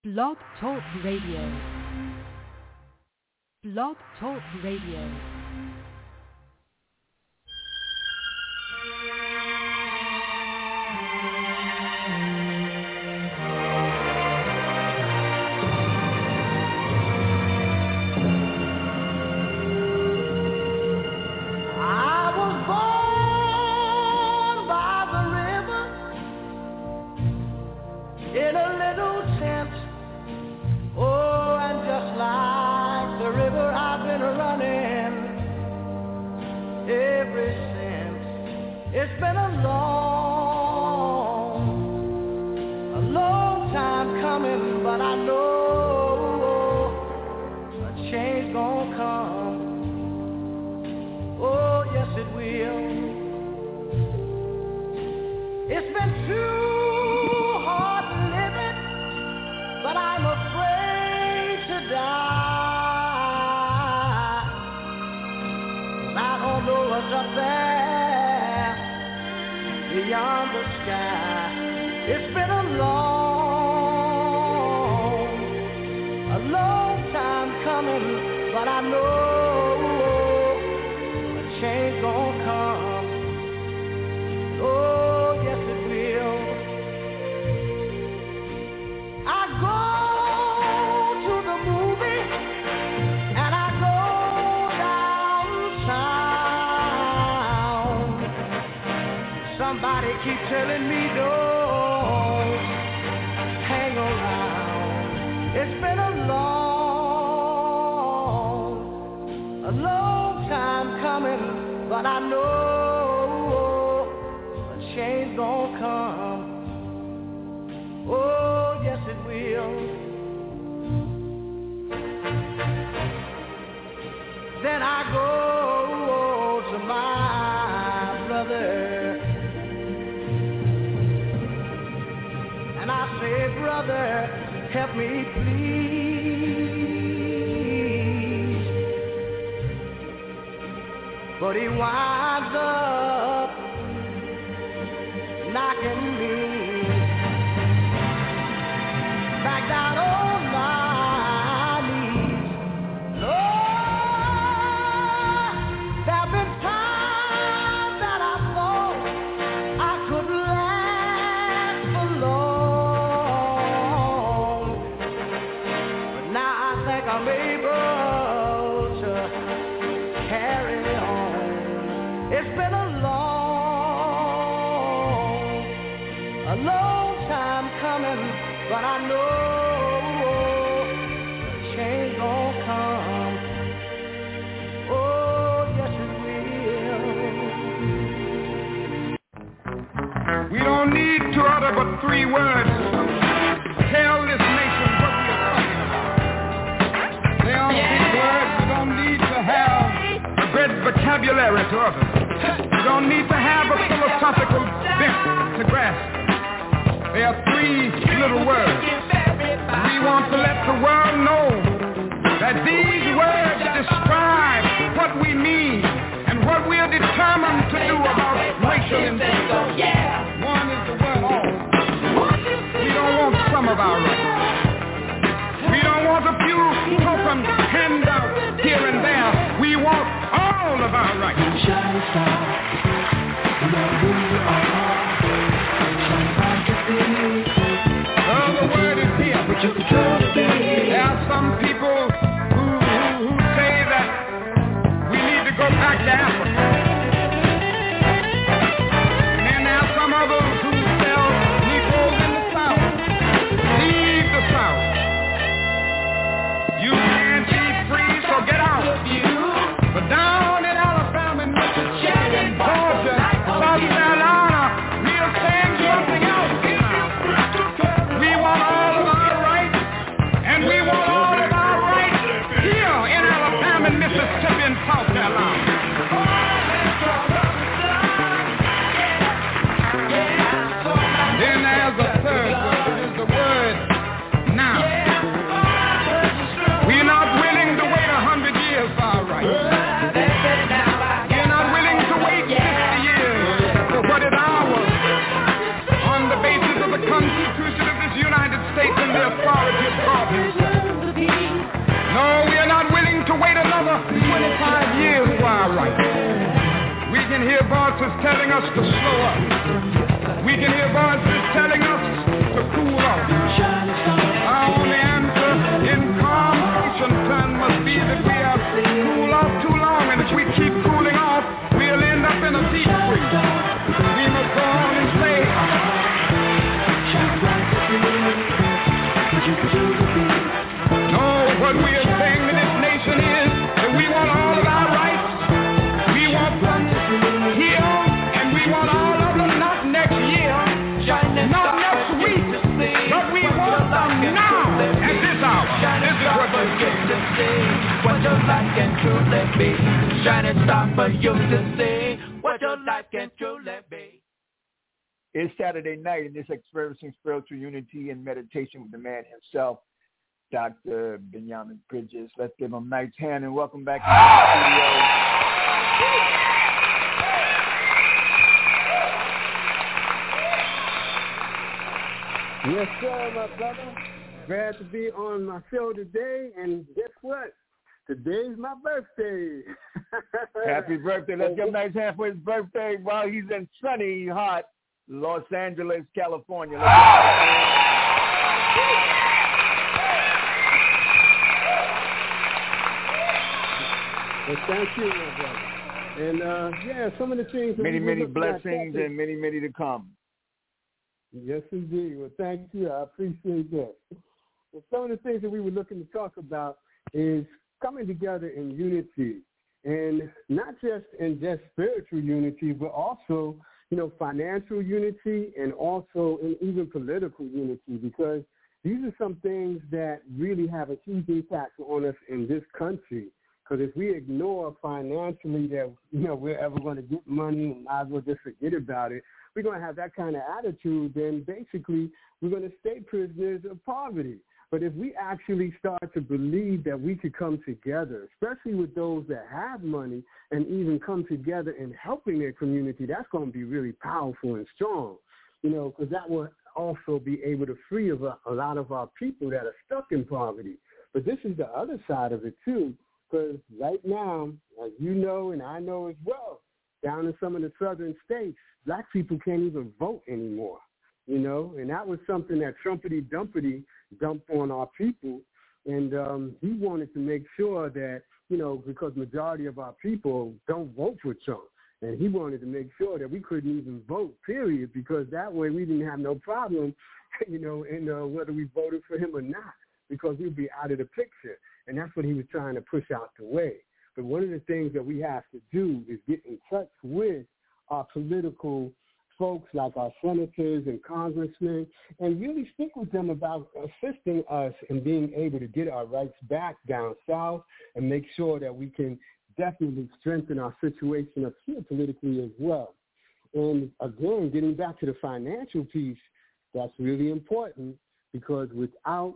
Blog Talk Radio. Blog Talk Radio. It's been a long time coming, but I know a change gonna come. Oh, yes it will. It's been too hard living, but I'm afraid to die. 'Cause I don't know what's up there beyond the sky. It's been a long time coming, but I know a change gonna come. Oh, yes it will. I go to the movie and I go downtown. Somebody keep telling me don't hang around. It's been a long time coming, but I know a change gonna come. Oh, yes it will. Then I go to my brother and I say, brother, help me please. But he winds up knocking me back down on my knees. Lord, there have been times that I thought I could last for long, but now I think I'm able to carry on. It's been a long time coming, but I know a change gonna come. Oh, yes it will. We don't need to utter but 3 words. Tell this nation what we are talking about. They are big words. We don't need to have a great vocabulary to utter. We don't need to have a philosophical bent to grasp. There are 3 little words. We want to let the world know that these words describe what we mean and what we are determined to do about racial injustice. One is the word all. We don't want some of our rights. We don't want a few token handouts here and there. We want all of our rights. The word is here. There are some people who say that we need to go back to Africa. And then there are some others who tell Negroes in the South, leave the South. You can't be free, so get out. But down in Alabama, Mississippi, Georgia, South Carolina, voices telling us to slow up. We can hear voices telling us to cool off. Our only answer in calm, patient turn must be that we have cooled off too long, and if we keep cooling off, we'll end up in a deep freeze. We must go on and say, no, what we are saying to this nation is that we want all of our rights. We want them here, and we want all of them not next year, not next week, but we want them now, at this hour. This is what we're saying. What your life can truly be. Shining star for you to see. What your life can truly be. It's Saturday night, and it's Experiencing Spiritual Unity and Meditation with the man himself, Dr. Benjamin Bridges. Let's give him a nice hand and welcome back to the studio. Yes, sir, my brother. Glad to be on my show today, and guess what? Today's my birthday. Happy birthday. Let's give him a nice hand for his birthday while he's in sunny, hot Los Angeles, California. Well, thank you, my brother. And, some of the things... Many blessings and many to come. Yes, indeed. Well, thank you. I appreciate that. Well, some of the things that we were looking to talk about is coming together in unity, and not just in spiritual unity, but also, financial unity and also in even political unity, because these are some things that really have a huge impact on us in this country. Because if we ignore financially that, we're ever going to get money and might as well just forget about it, we're going to have that kind of attitude, then basically we're going to stay prisoners of poverty. But if we actually start to believe that we could come together, especially with those that have money, and even come together in helping their community, that's going to be really powerful and strong, because that will also be able to free a lot of our people that are stuck in poverty. But this is the other side of it, too, because right now, as you know and I know as well, down in some of the southern states, black people can't even vote anymore. And that was something that Trumpety Dumpety dumped on our people. And he wanted to make sure that, because majority of our people don't vote for Trump. And he wanted to make sure that we couldn't even vote, period, because that way we didn't have no problem, in whether we voted for him or not, because we'd be out of the picture. And that's what he was trying to push out the way. But one of the things that we have to do is get in touch with our political folks like our senators and congressmen, and really speak with them about assisting us in being able to get our rights back down south and make sure that we can definitely strengthen our situation up here politically as well. And again, getting back to the financial piece, that's really important, because without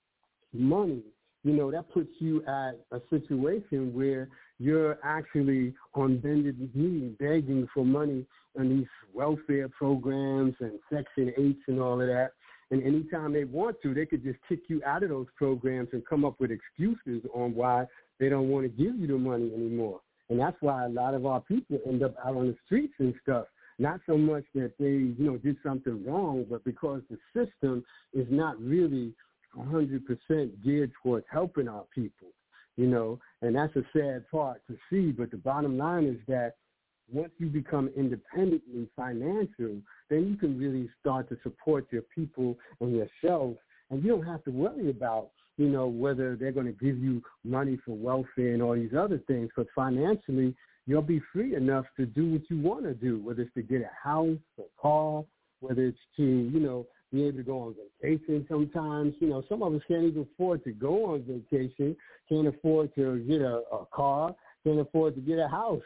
money, that puts you at a situation where you're actually on bended knee begging for money on these welfare programs and Section 8s and all of that. And anytime they want to, they could just kick you out of those programs and come up with excuses on why they don't want to give you the money anymore. And that's why a lot of our people end up out on the streets and stuff. Not so much that they, did something wrong, but because the system is not really 100% geared towards helping our people, and that's a sad part to see. But the bottom line is that once you become independently financial, then you can really start to support your people and yourself, and you don't have to worry about, whether they're going to give you money for welfare and all these other things, because financially you'll be free enough to do what you want to do, whether it's to get a house, a car, whether it's to, be able to go on vacation sometimes. Some of us can't even afford to go on vacation, can't afford to get a car, can't afford to get a house,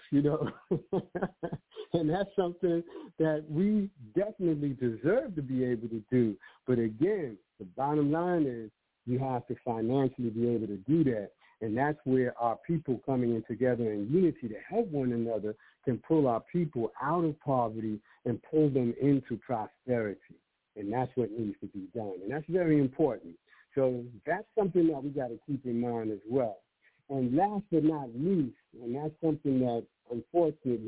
And that's something that we definitely deserve to be able to do. But again, the bottom line is you have to financially be able to do that. And that's where our people coming in together in unity to help one another can pull our people out of poverty and pull them into prosperity. And that's what needs to be done. And that's very important. So that's something that we got to keep in mind as well. And last but not least, and that's something that unfortunately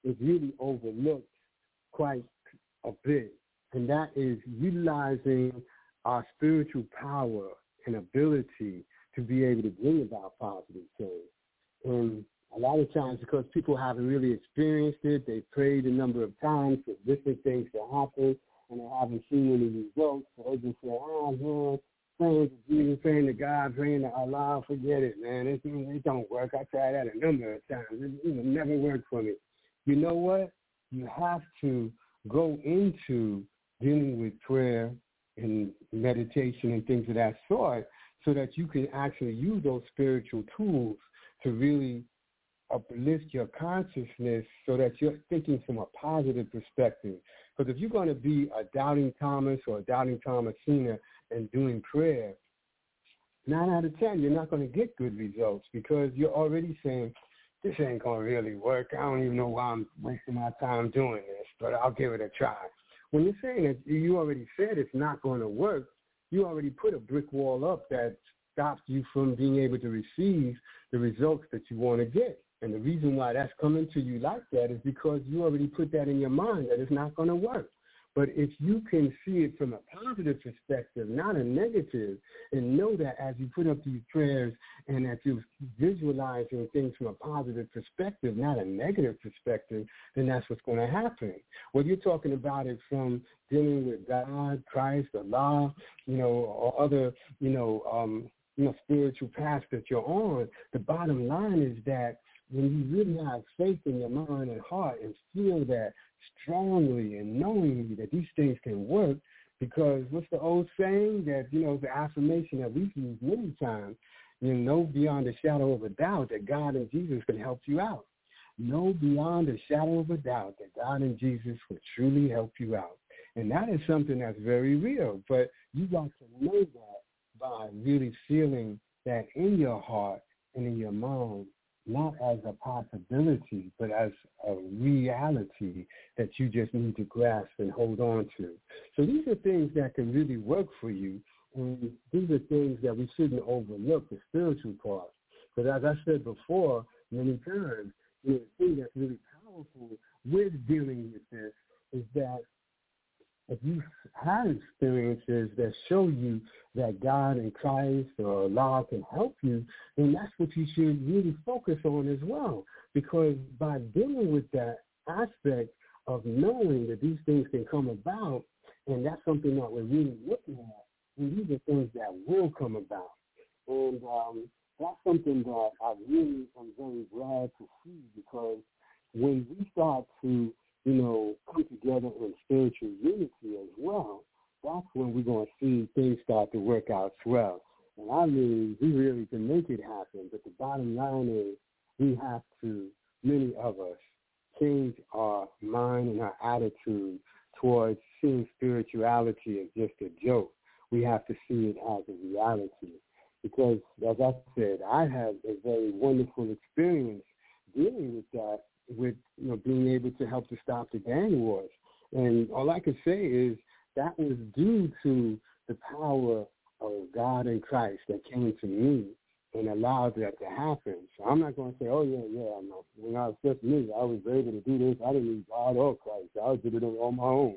is really overlooked quite a bit, and that is utilizing our spiritual power and ability to be able to bring about positive change. And a lot of times, because people haven't really experienced it, they've prayed a number of times for different things to happen, and they haven't seen any results, so they just say, man, praying to Jesus, praying to God, praying to Allah, forget it, man. It don't work. I tried that a number of times. It never worked for me. You know what? You have to go into dealing with prayer and meditation and things of that sort so that you can actually use those spiritual tools to really uplift your consciousness so that you're thinking from a positive perspective. Because if you're going to be a doubting Thomas or a doubting Thomasina and doing prayer, 9 out of 10, you're not going to get good results because you're already saying, this ain't going to really work. I don't even know why I'm wasting my time doing this, but I'll give it a try. When you're saying that you already said it's not going to work, you already put a brick wall up that stops you from being able to receive the results that you want to get. And the reason why that's coming to you like that is because you already put that in your mind that it's not going to work. But if you can see it from a positive perspective, not a negative, and know that as you put up these prayers and that you're visualizing things from a positive perspective, not a negative perspective, then that's what's going to happen. Whether you're talking about it from dealing with God, Christ, Allah, or other, spiritual paths that you're on, the bottom line is that when you really have faith in your mind and heart and feel that strongly and knowingly that these things can work, because what's the old saying that, the affirmation that we've used many times, know beyond a shadow of a doubt that God and Jesus can help you out. Know beyond a shadow of a doubt that God and Jesus will truly help you out. And that is something that's very real. But you got to know that by really feeling that in your heart and in your mind, not as a possibility, but as a reality that you just need to grasp and hold on to. So these are things that can really work for you, and these are things that we shouldn't overlook, the spiritual part. But as I said before many times, the thing that's really powerful with dealing with this is that if you have experiences that show you that God and Christ or Allah can help you, then that's what you should really focus on as well. Because by dealing with that aspect of knowing that these things can come about, and that's something that we're really looking at, and these are things that will come about. And that's something that I really am very glad to see, because when we start to come together in spiritual unity as well, that's when we're going to see things start to work out well. And I mean, we really can make it happen, but the bottom line is we have to, many of us, change our mind and our attitude towards seeing spirituality as just a joke. We have to see it as a reality. Because, as I said, I had a very wonderful experience dealing with that, with being able to help to stop the gang wars. And all I can say is that was due to the power of God and Christ that came to me and allowed that to happen. So I'm not going to say, oh, yeah, no. When I was just me, I was able to do this. I didn't need God or Christ. I did it on my own.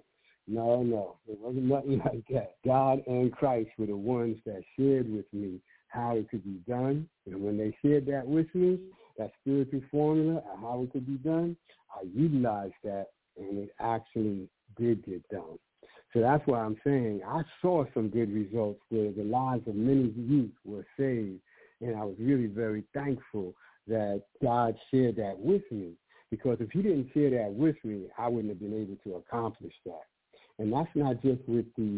No. It wasn't nothing like that. God and Christ were the ones that shared with me how it could be done. And when they shared that with me, that spiritual formula and how it could be done, I utilized that, and it actually did get done. So that's why I'm saying I saw some good results where the lives of many youth were saved, and I was really very thankful that God shared that with me, because if he didn't share that with me, I wouldn't have been able to accomplish that. And that's not just with the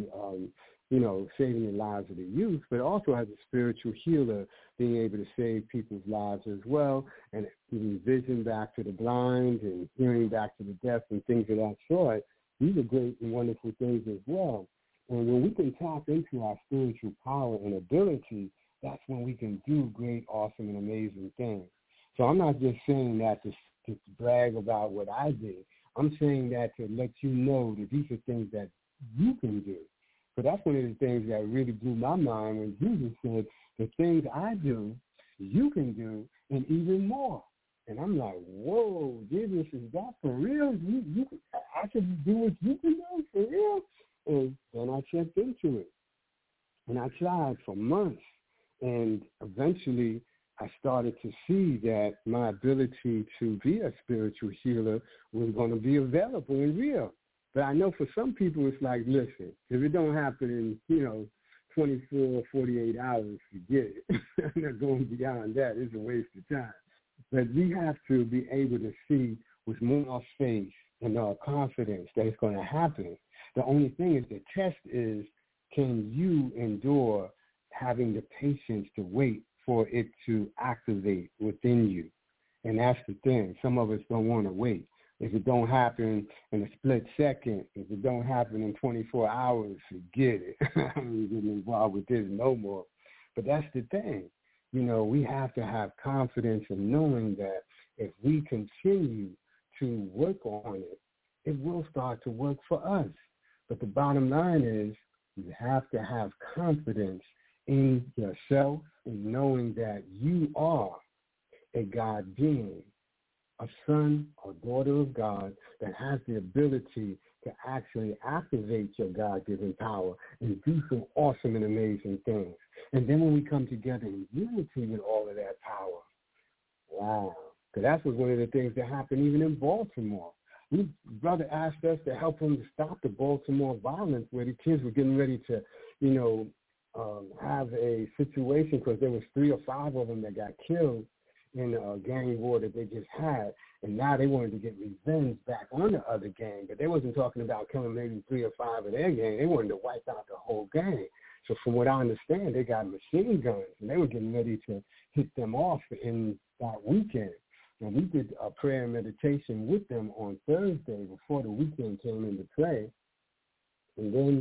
saving the lives of the youth, but also as a spiritual healer, being able to save people's lives as well, and giving vision back to the blind and hearing back to the deaf and things of that sort. These are great and wonderful things as well. And when we can tap into our spiritual power and ability, that's when we can do great, awesome, and amazing things. So I'm not just saying that to brag about what I did. I'm saying that to let you know that these are things that you can do. So that's one of the things that really blew my mind when Jesus said, the things I do, you can do, and even more. And I'm like, whoa, Jesus, is that for real? I can do what you can do for real? And then I checked into it. And I tried for months. And eventually I started to see that my ability to be a spiritual healer was going to be available and real. But I know for some people it's like, listen, if it don't happen in, 24 or 48 hours, forget it. I'm not going beyond that. It's a waste of time. But we have to be able to see with more faith and our confidence that it's going to happen. The only thing is the test is, can you endure having the patience to wait for it to activate within you? And that's the thing. Some of us don't want to wait. If it don't happen in a split second, if it don't happen in 24 hours, forget it. I'm not getting involved with this no more. But that's the thing. We have to have confidence in knowing that if we continue to work on it, it will start to work for us. But the bottom line is you have to have confidence in yourself and knowing that you are a God being, a son or daughter of God that has the ability to actually activate your God-given power and do some awesome and amazing things. And then when we come together in unity with all of that power, wow. Because that was one of the things that happened even in Baltimore. Brother asked us to help him to stop the Baltimore violence where the kids were getting ready to, have a situation because there was 3 or 5 of them that got killed in a gang war that they just had. And now they wanted to get revenge back on the other gang. But they wasn't talking about killing maybe 3 or 5 of their gang. They wanted to wipe out the whole gang. So from what I understand, they got machine guns, and they were getting ready to hit them off in that weekend. And we did a prayer and meditation with them on Thursday before the weekend came into play. And then,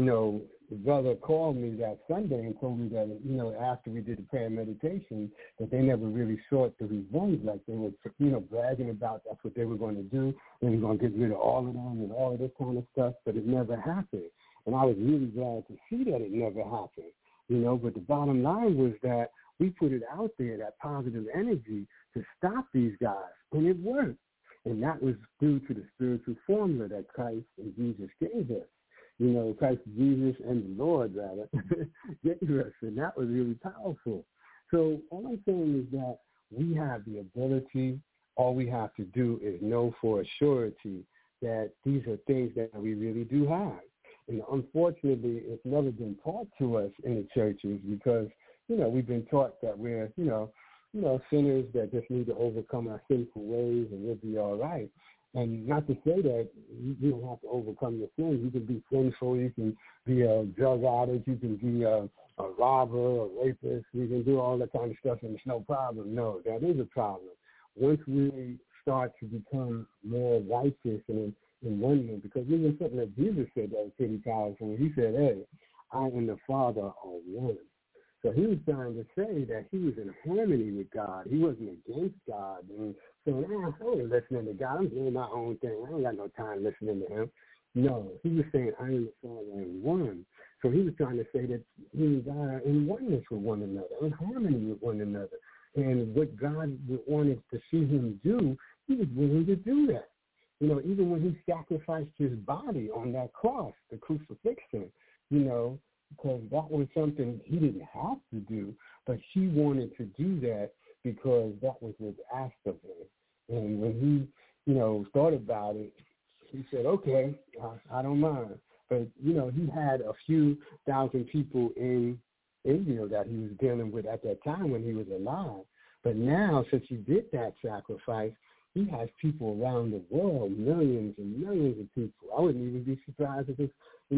the brother called me that Sunday and told me that, after we did the prayer and meditation, that they never really sought the revenge. Like they were, bragging about that's what they were going to do. They were going to get rid of all of them and all of this kind of stuff, but it never happened. And I was really glad to see that it never happened, but the bottom line was that we put it out there, that positive energy to stop these guys, and it worked. And that was due to the spiritual formula that Christ and Jesus gave us. Christ, Jesus, and the Lord, rather, gave us, and that was really powerful. So all I'm saying is that we have the ability. All we have to do is know for a surety that these are things that we really do have. And unfortunately, it's never been taught to us in the churches because, we've been taught that we're, sinners that just need to overcome our sinful ways and we'll be all right. And not to say that you don't have to overcome your sins. You can be sinful. You can be a drug addict. You can be a robber, a rapist. You can do all that kind of stuff and it's no problem. No, that is a problem. Once we start to become more righteous and in oneness, because even something that Jesus said that was pretty powerful. He said, hey, I and the Father are one. So he was trying to say that he was in harmony with God. He wasn't against God. And saying, I ain't listening to God. I'm doing my own thing. I ain't got no time listening to him. No, he was saying, I and the Father are one. So he was trying to say that he and God are in oneness with one another, in harmony with one another. And what God wanted to see him do, he was willing to do that. Even when he sacrificed his body on that cross, the crucifixion, because that was something he didn't have to do, but he wanted to do that because that was what's asked of him. And when he, thought about it, he said, okay, I don't mind. But, he had a few thousand people in Israel that he was dealing with at that time when he was alive. But now, since he did that sacrifice, he has people around the world, millions and millions of people. I wouldn't even be surprised if it's,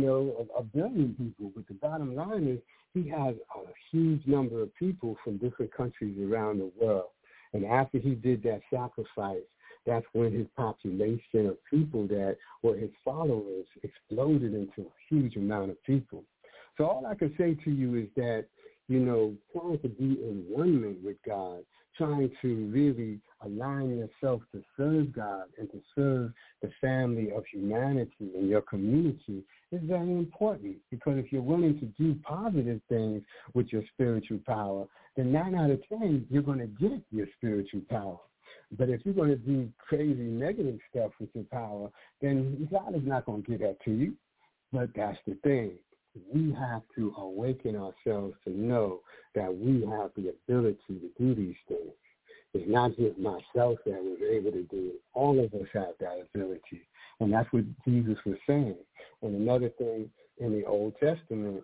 a billion people. But the bottom line is he has a huge number of people from different countries around the world. And after he did that sacrifice, that's when his population of people that were his followers exploded into a huge amount of people. So all I can say to you is that, trying to be in oneness with God, trying to really align yourself to serve God and to serve the family of humanity in your community is very important, because if you're willing to do positive things with your spiritual power, then 9 out of 10, you're going to get your spiritual power. But if you're going to do crazy negative stuff with your power, then God is not going to give that to you. But that's the thing. We have to awaken ourselves to know that we have the ability to do these things. It's not just myself that was able to do it. All of us have that ability. And that's what Jesus was saying. And another thing in the Old Testament,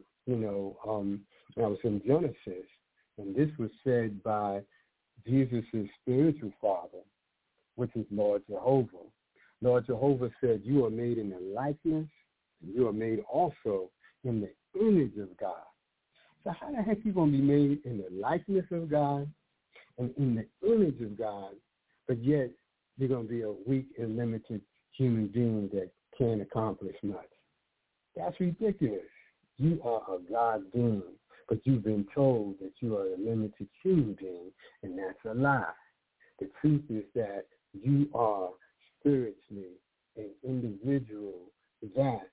that was in Genesis, and this was said by Jesus' spiritual father, which is Lord Jehovah. Lord Jehovah said, you are made in the likeness, and you are made also in the image of God. So how the heck are you going to be made in the likeness of God and in the image of God, but yet you're going to be a weak and limited human being that can't accomplish much? That's ridiculous. You are a God being, but you've been told that you are a limited human being, and that's a lie. The truth is that you are spiritually an individual that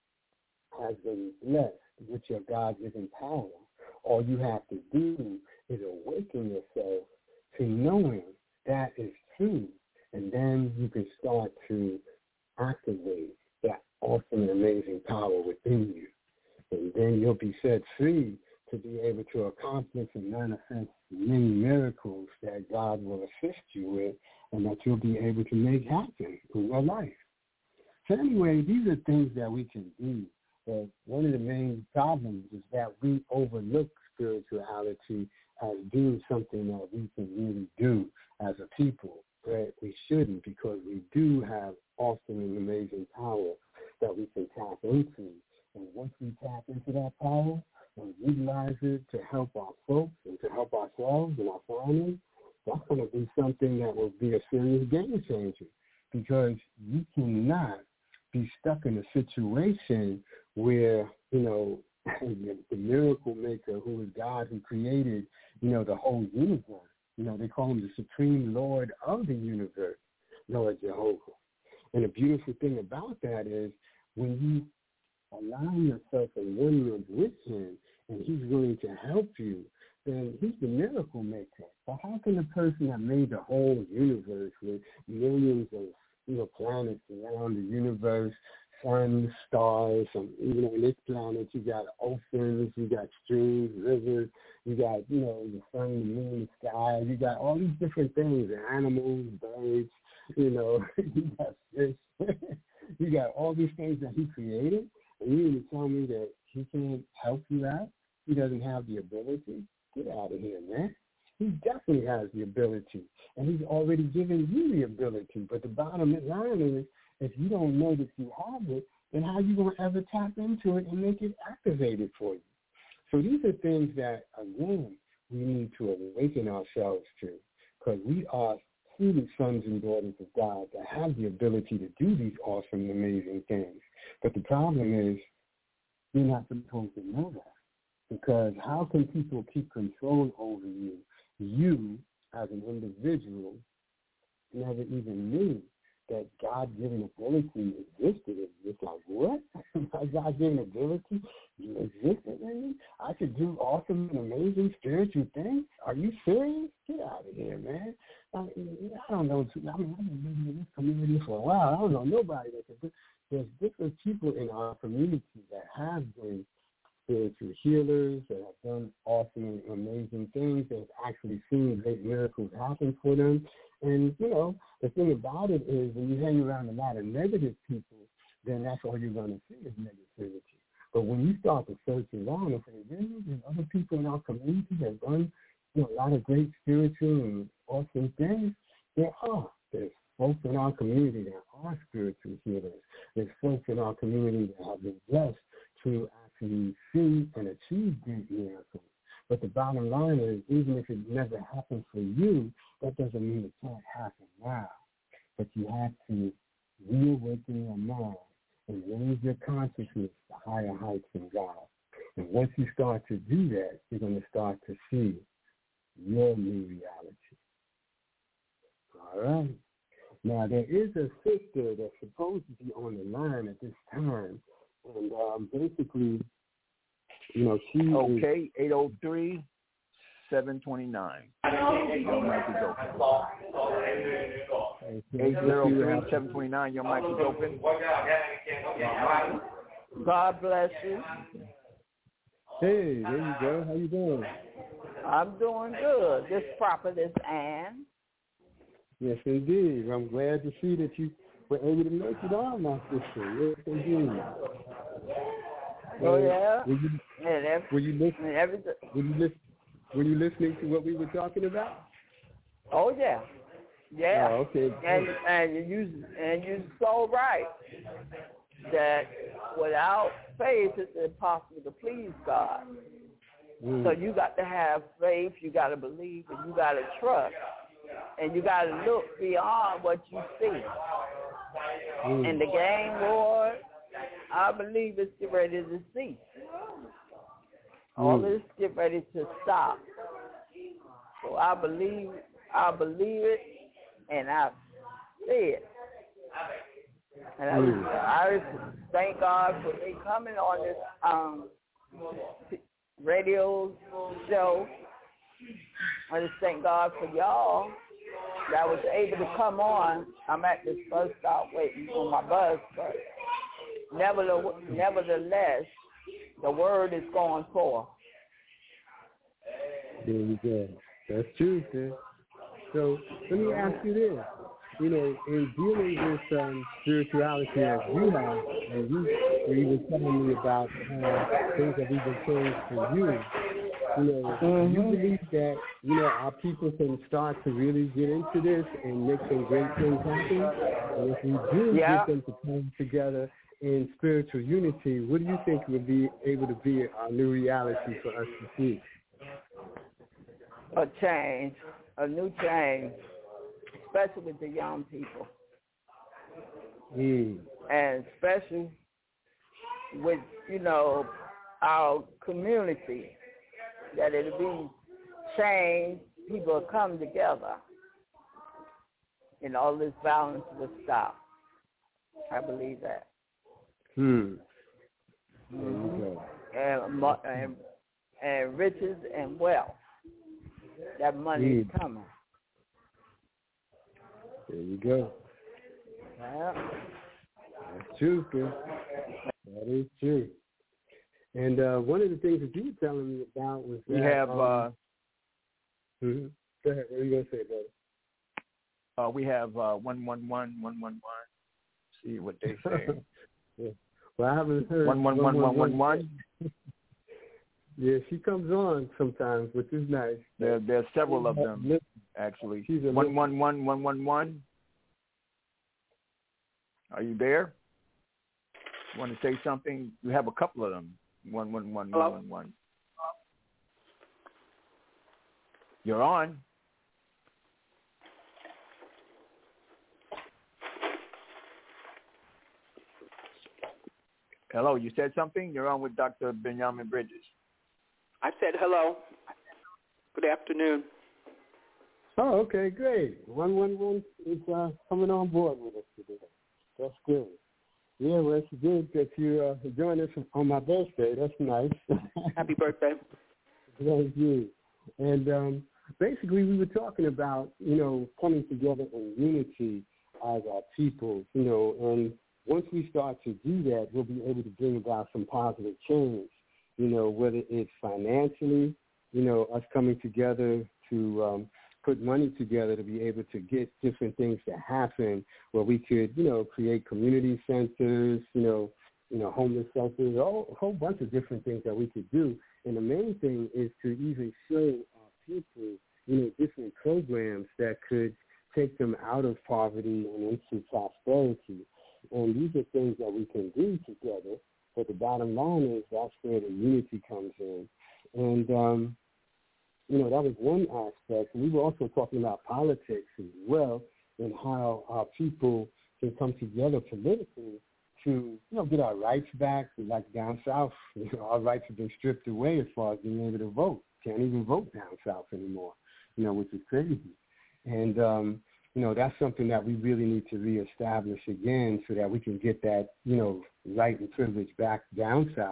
has been blessed with your God-given power. All you have to do is awaken yourself to knowing that is true, and then you can start to activate that awesome and amazing power within you. And then you'll be set free to be able to accomplish and manifest many miracles that God will assist you with and that you'll be able to make happen in your life. So anyway, these are things that we can do. But one of the main problems is that we overlook spirituality as being something that we can really do as a people. But we shouldn't, because we do have awesome and amazing power that we can tap into. And once we tap into that power and utilize it to help our folks and to help ourselves and our families, that's going to be something that will be a serious game changer, because you cannot be stuck in a situation where, the miracle maker, who is God, who created, the whole universe. They call him the supreme Lord of the universe, Lord Jehovah. And the beautiful thing about that is when you allow yourself in oneness with him and he's willing to help you, then he's the miracle maker. So how can the person that made the whole universe with millions of planets around the universe, suns, stars, in this planet you got oceans, you got streams, rivers, you got, the sun, the moon, the sky, you got all these different things, animals, birds, you got fish, you got all these things that he created, and you mean to tell me that he can't help you out? He doesn't have the ability? Get out of here, man. He definitely has the ability, and he's already given you the ability. But the bottom line is, if you don't know that you have it, then how are you going to ever tap into it and make it activated for you? So these are things that, again, we need to awaken ourselves to, because we are truly sons and daughters of God that have the ability to do these awesome and amazing things. But the problem is, you're not supposed to know that, because how can people keep control over you? You, as an individual, never even knew that God-given ability existed. It's like, what? My God-given ability existed in me? I could do awesome and amazing spiritual things? Are you serious? Get out of here, man. I don't know. I've been living in this community for a while. I don't know nobody that can do. There's different people in our community that have been spiritual healers, that have done awesome and amazing things, that have actually seen great miracles happen for them. And, the thing about it is, when you hang around a lot of negative people, then that's all you're going to see is negativity. But when you start to search around and say, really, there's other people in our community that have done a lot of great spiritual and awesome things, there are. There's folks in our community that are spiritual healers. There's folks in our community that have been blessed to actually see and achieve great miracles. But the bottom line is, even if it never happened for you, that doesn't mean it can't happen now. But you have to reawaken your mind and raise your consciousness to higher heights in God. And once you start to do that, you're going to start to see your new reality. All right. Now, there is a sister that's supposed to be on the line at this time. And basically, she okay, 803-7 803-729. Your mic is open. 803-729. Your mic is open. God bless you. Hey, there you go. How you doing? I'm doing good. This prophetess Ann. Yes, indeed. I'm glad to see that you were able to make it on, my sister. Yes, indeed. Oh, yeah? Were you listening to what we were talking about? Oh, yeah. Yeah. Oh, okay. And you so right that without faith it's impossible to please God. So you got to have faith, you got to believe, and you got to trust, and you got to look beyond what you see. And the game, Lord, I believe it's getting ready to cease. All this get ready to stop. So I believe it, and I see it. And I thank God for me coming on this radio show. I just thank God for y'all that I was able to come on. I'm at this bus stop waiting for my bus, but nevertheless, the word is going forth. There you go. That's true, sis. So let me ask you this. You know, in dealing with spirituality as you have, and you were even telling me about things that we've been saying for you, you know, you believe that, you know, our people can start to really get into this and make some great things happen? And if we do get them to come together in spiritual unity, what do you think would be able to be a new reality for us to see? A change, a new change, especially with the young people. And especially with, you know, our community, that it'll be changed, people will come together, and all this violence will stop. I believe that. There you go. And riches and wealth. That money is coming. There you go. Yeah. That's true, sir. That is true. And one of the things that you were telling me about was that... We have... Go ahead. What are you going to say, brother? We have 111. See what they say. Yeah. Well, I haven't heard... 111. Yeah, she comes on sometimes, which is nice. There's several of them, actually. 111. Are you there? Want to say something? We have a couple of them. 111. You're on. Hello, you said something? You're on with Dr. Benjamin Bridges. I said hello. Good afternoon. Oh, okay, great. 111 is coming on board with us today. That's good. Yeah, well, it's good that you joined us on my birthday. That's nice. Happy birthday. Thank you. And basically we were talking about, you know, coming together in unity as our people, you know, and once we start to do that, we'll be able to bring about some positive change, you know, whether it's financially, you know, us coming together to put money together to be able to get different things to happen where we could, you know, create community centers, you know, homeless shelters, a whole bunch of different things that we could do. And the main thing is to even show our people, you know, different programs that could take them out of poverty and into prosperity. And these are things that we can do together. But the bottom line is that's where the unity comes in. And, you know, that was one aspect. And we were also talking about politics as well and how our people can come together politically to, you know, get our rights back. Like down south, you know, our rights have been stripped away as far as being able to vote. Can't even vote down south anymore, you know, which is crazy. And, you know, that's something that we really need to reestablish again so that we can get that, you know, right and privilege back down south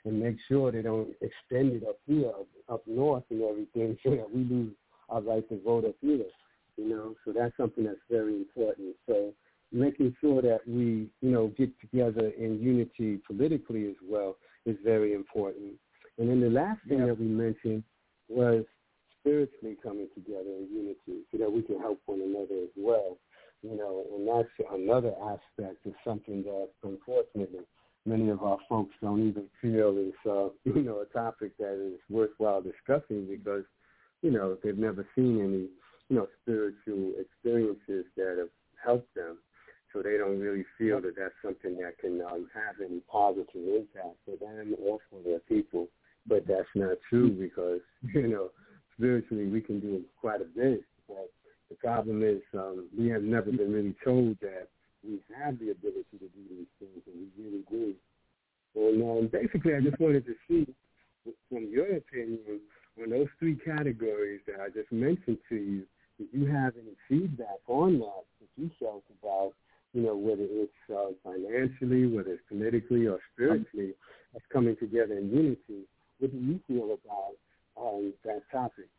and make sure they don't extend it up here, up north and everything, so that we lose our right to vote up here, you know. So that's something that's very important. So making sure that we, you know, get together in unity politically as well is very important. And then the last thing that we mentioned was spiritually coming together in unity so that we can help one another as well, you know, and that's another aspect of something that, unfortunately, many of our folks don't even feel is, you know, a topic that is worthwhile discussing because, you know, they've never seen any, you know, spiritual experiences that have helped them. So they don't really feel that that's something that can have any positive impact for them or for their people. But that's not true because, you know, spiritually we can do quite a bit. But the problem is we have never been really told that we have the ability to do these things, and we really do. And basically I just wanted to see, from your opinion, on those three categories that I just mentioned to you, did you have any feedback on that you felt about, you know, whether it's financially, whether it's politically or spiritually, that's coming together in unity? What do you feel about that topic?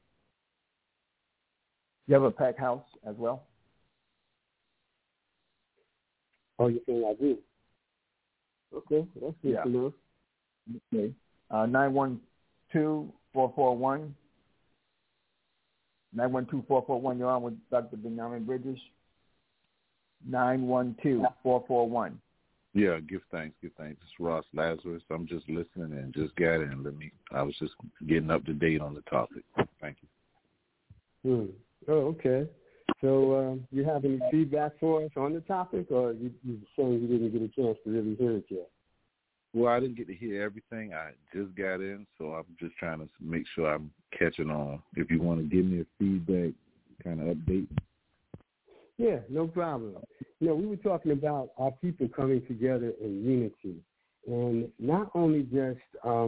You have a packed house as well? Oh, you think I do? Okay, that's good to know. Okay. 912-441. 912-441, you're on with Dr. Benjamin Bridges. 912-441. Yeah, give thanks. It's Ross Lazarus. I'm just listening and just got in. I was just getting up to date on the topic. Thank you. Oh, okay. So you have any feedback for us on the topic, or you saying you didn't get a chance to really hear it yet? Well, I didn't get to hear everything. I just got in, so I'm just trying to make sure I'm catching on. If you want to give me a feedback kind of update. Yeah, no problem. You know, we were talking about our people coming together in unity, and not only just,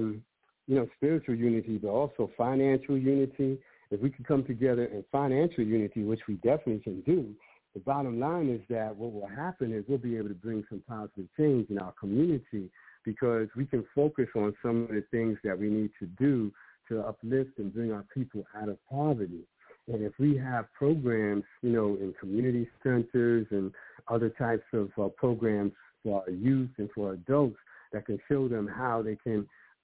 you know, spiritual unity, but also financial unity. If we can come together in financial unity, which we definitely can do, the bottom line is that what will happen is we'll be able to bring some positive change in our community because we can focus on some of the things that we need to do to uplift and bring our people out of poverty. And if we have programs, you know, in community centers and other types of programs for our youth and for adults that can show them how they can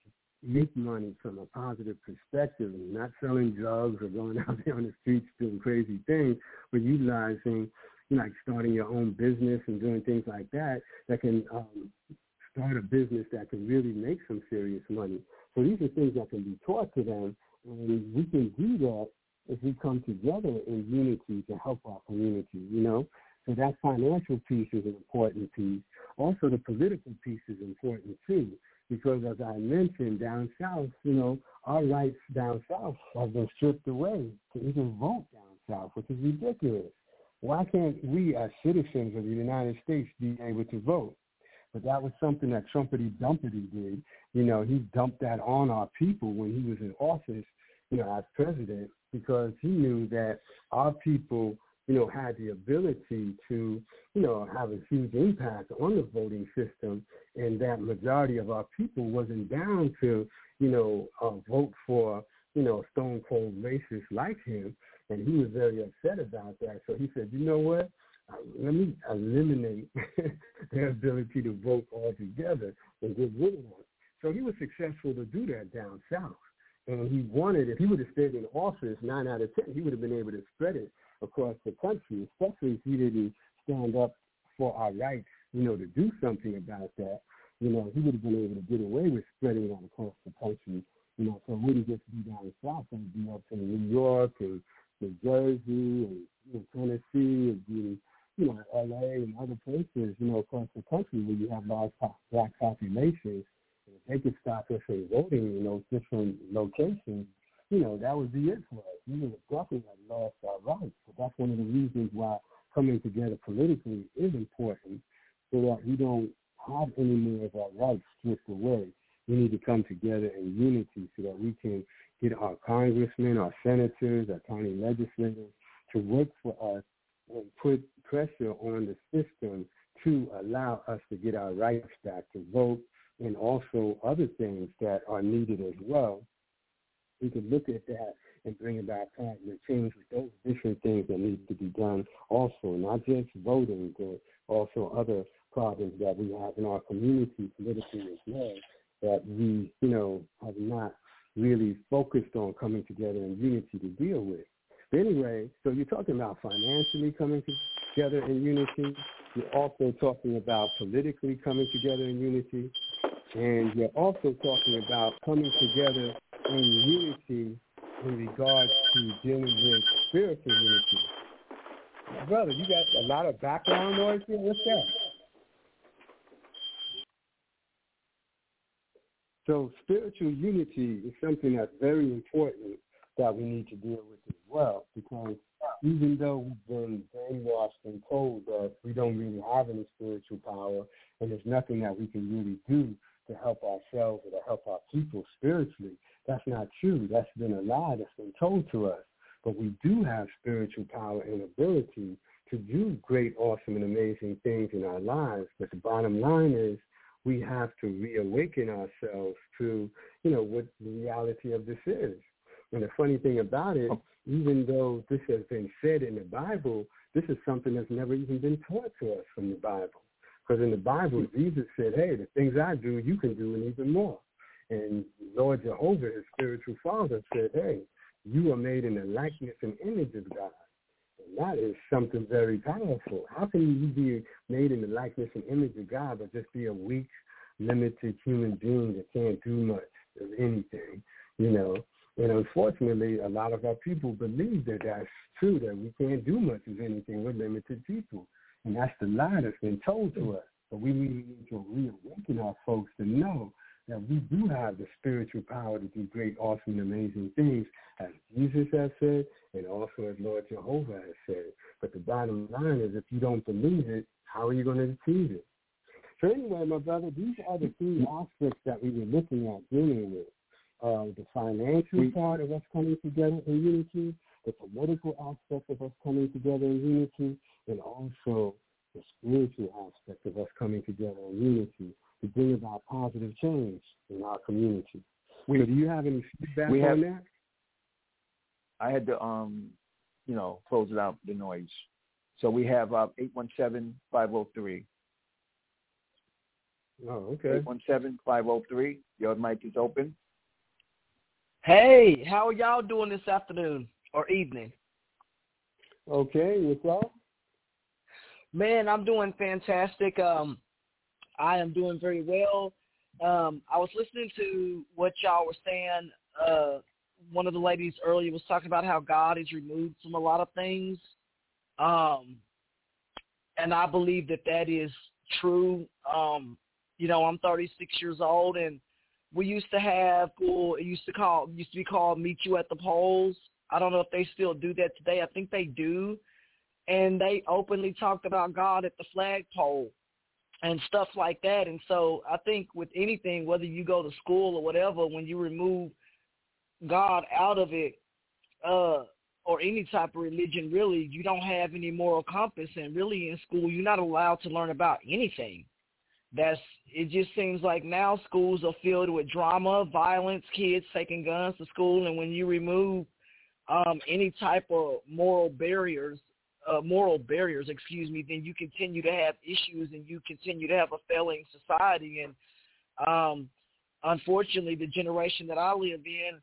make money from a positive perspective and not selling drugs or going out there on the streets doing crazy things, but utilizing, you know, like starting your own business and doing things like that, that can start a business that can really make some serious money. So these are things that can be taught to them, and we can do that if we come together in unity to help our community, you know. So that financial piece is an important piece. Also, the political piece is important, too, because as I mentioned, down south, you know, our rights down south have been stripped away to even vote down south, which is ridiculous. Why can't we as citizens of the United States be able to vote? But that was something that Trumpity Dumpity did. You know, he dumped that on our people when he was in office, you know, as president, because he knew that our people, you know, had the ability to, you know, have a huge impact on the voting system, and that majority of our people wasn't down to, you know, vote for, you know, stone cold racists like him, and he was very upset about that. So he said, you know what, let me eliminate their ability to vote altogether and get rid of them. So he was successful to do that down south. And he wanted, if he would have stayed in office 9 out of 10, he would have been able to spread it across the country, especially if he didn't stand up for our rights, you know, to do something about that. You know, he would have been able to get away with spreading it across the country. You know, so it wouldn't just be down south, it would be up in New York and New Jersey and, you know, Tennessee and, you know, LA and other places, you know, across the country where you have large black populations. If they could stop us from voting in those different locations, you know, that would be it for us. We would have definitely have lost our rights. But that's one of the reasons why coming together politically is important, so that we don't have any more of our rights stripped away. We need to come together in unity so that we can get our congressmen, our senators, our county legislators to work for us and put pressure on the system to allow us to get our rights back to vote, and also other things that are needed as well, we could look at that and bring about positive change with those different things that need to be done also, not just voting, but also other problems that we have in our community politically as well that we, have not really focused on coming together in unity to deal with. But anyway, so you're talking about financially coming together in unity. You're also talking about politically coming together in unity. And you're also talking about coming together in unity in regards to dealing with spiritual unity. Brother, you got a lot of background noise here. What's that? So spiritual unity is something that's very important that we need to deal with as well, because even though we've been brainwashed and told that we don't really have any spiritual power and there's nothing that we can really do to help ourselves or to help our people spiritually, that's not true. That's been a lie that's been told to us. But we do have spiritual power and ability to do great, awesome, and amazing things in our lives. But the bottom line is we have to reawaken ourselves to, what the reality of this is. And the funny thing about it, even though this has been said in the Bible, this is something that's never even been taught to us from the Bible. Because in the Bible, Jesus said, hey, the things I do, you can do and even more. And Lord Jehovah, his spiritual father, said, hey, you are made in the likeness and image of God. And that is something very powerful. How can you be made in the likeness and image of God but just be a weak, limited human being that can't do much of anything, And unfortunately, a lot of our people believe that that's true, that we can't do much of anything. We're limited people. And that's the lie that's been told to us. But we really need to reawaken our folks to know that we do have the spiritual power to do great, awesome, and amazing things, as Jesus has said, and also as Lord Jehovah has said. But the bottom line is, if you don't believe it, how are you going to achieve it? So anyway, my brother, these are the three aspects that we were looking at dealing with. The financial part of us coming together in unity, the political aspect of us coming together in unity, and also the spiritual aspect of us coming together in unity to bring about positive change in our community. So do you have any feedback on that? I had to, close it out, the noise. So we have 817-503. Oh, okay. 817-503. Your mic is open. Hey, how are y'all doing this afternoon or evening? Okay, what's up? Man, I'm doing fantastic. I am doing very well. I was listening to what y'all were saying. One of the ladies earlier was talking about how God is removed from a lot of things. And I believe that is true. I'm 36 years old, and we used to have, it used to be called Meet You at the Polls. I don't know if they still do that today. I think they do. And they openly talked about God at the flagpole and stuff like that. And so I think with anything, whether you go to school or whatever, when you remove God out of it, or any type of religion, really, you don't have any moral compass. And really in school, you're not allowed to learn about anything. It just seems like now schools are filled with drama, violence, kids taking guns to school. And when you remove any type of moral barriers, then you continue to have issues and you continue to have a failing society. And unfortunately, the generation that I live in,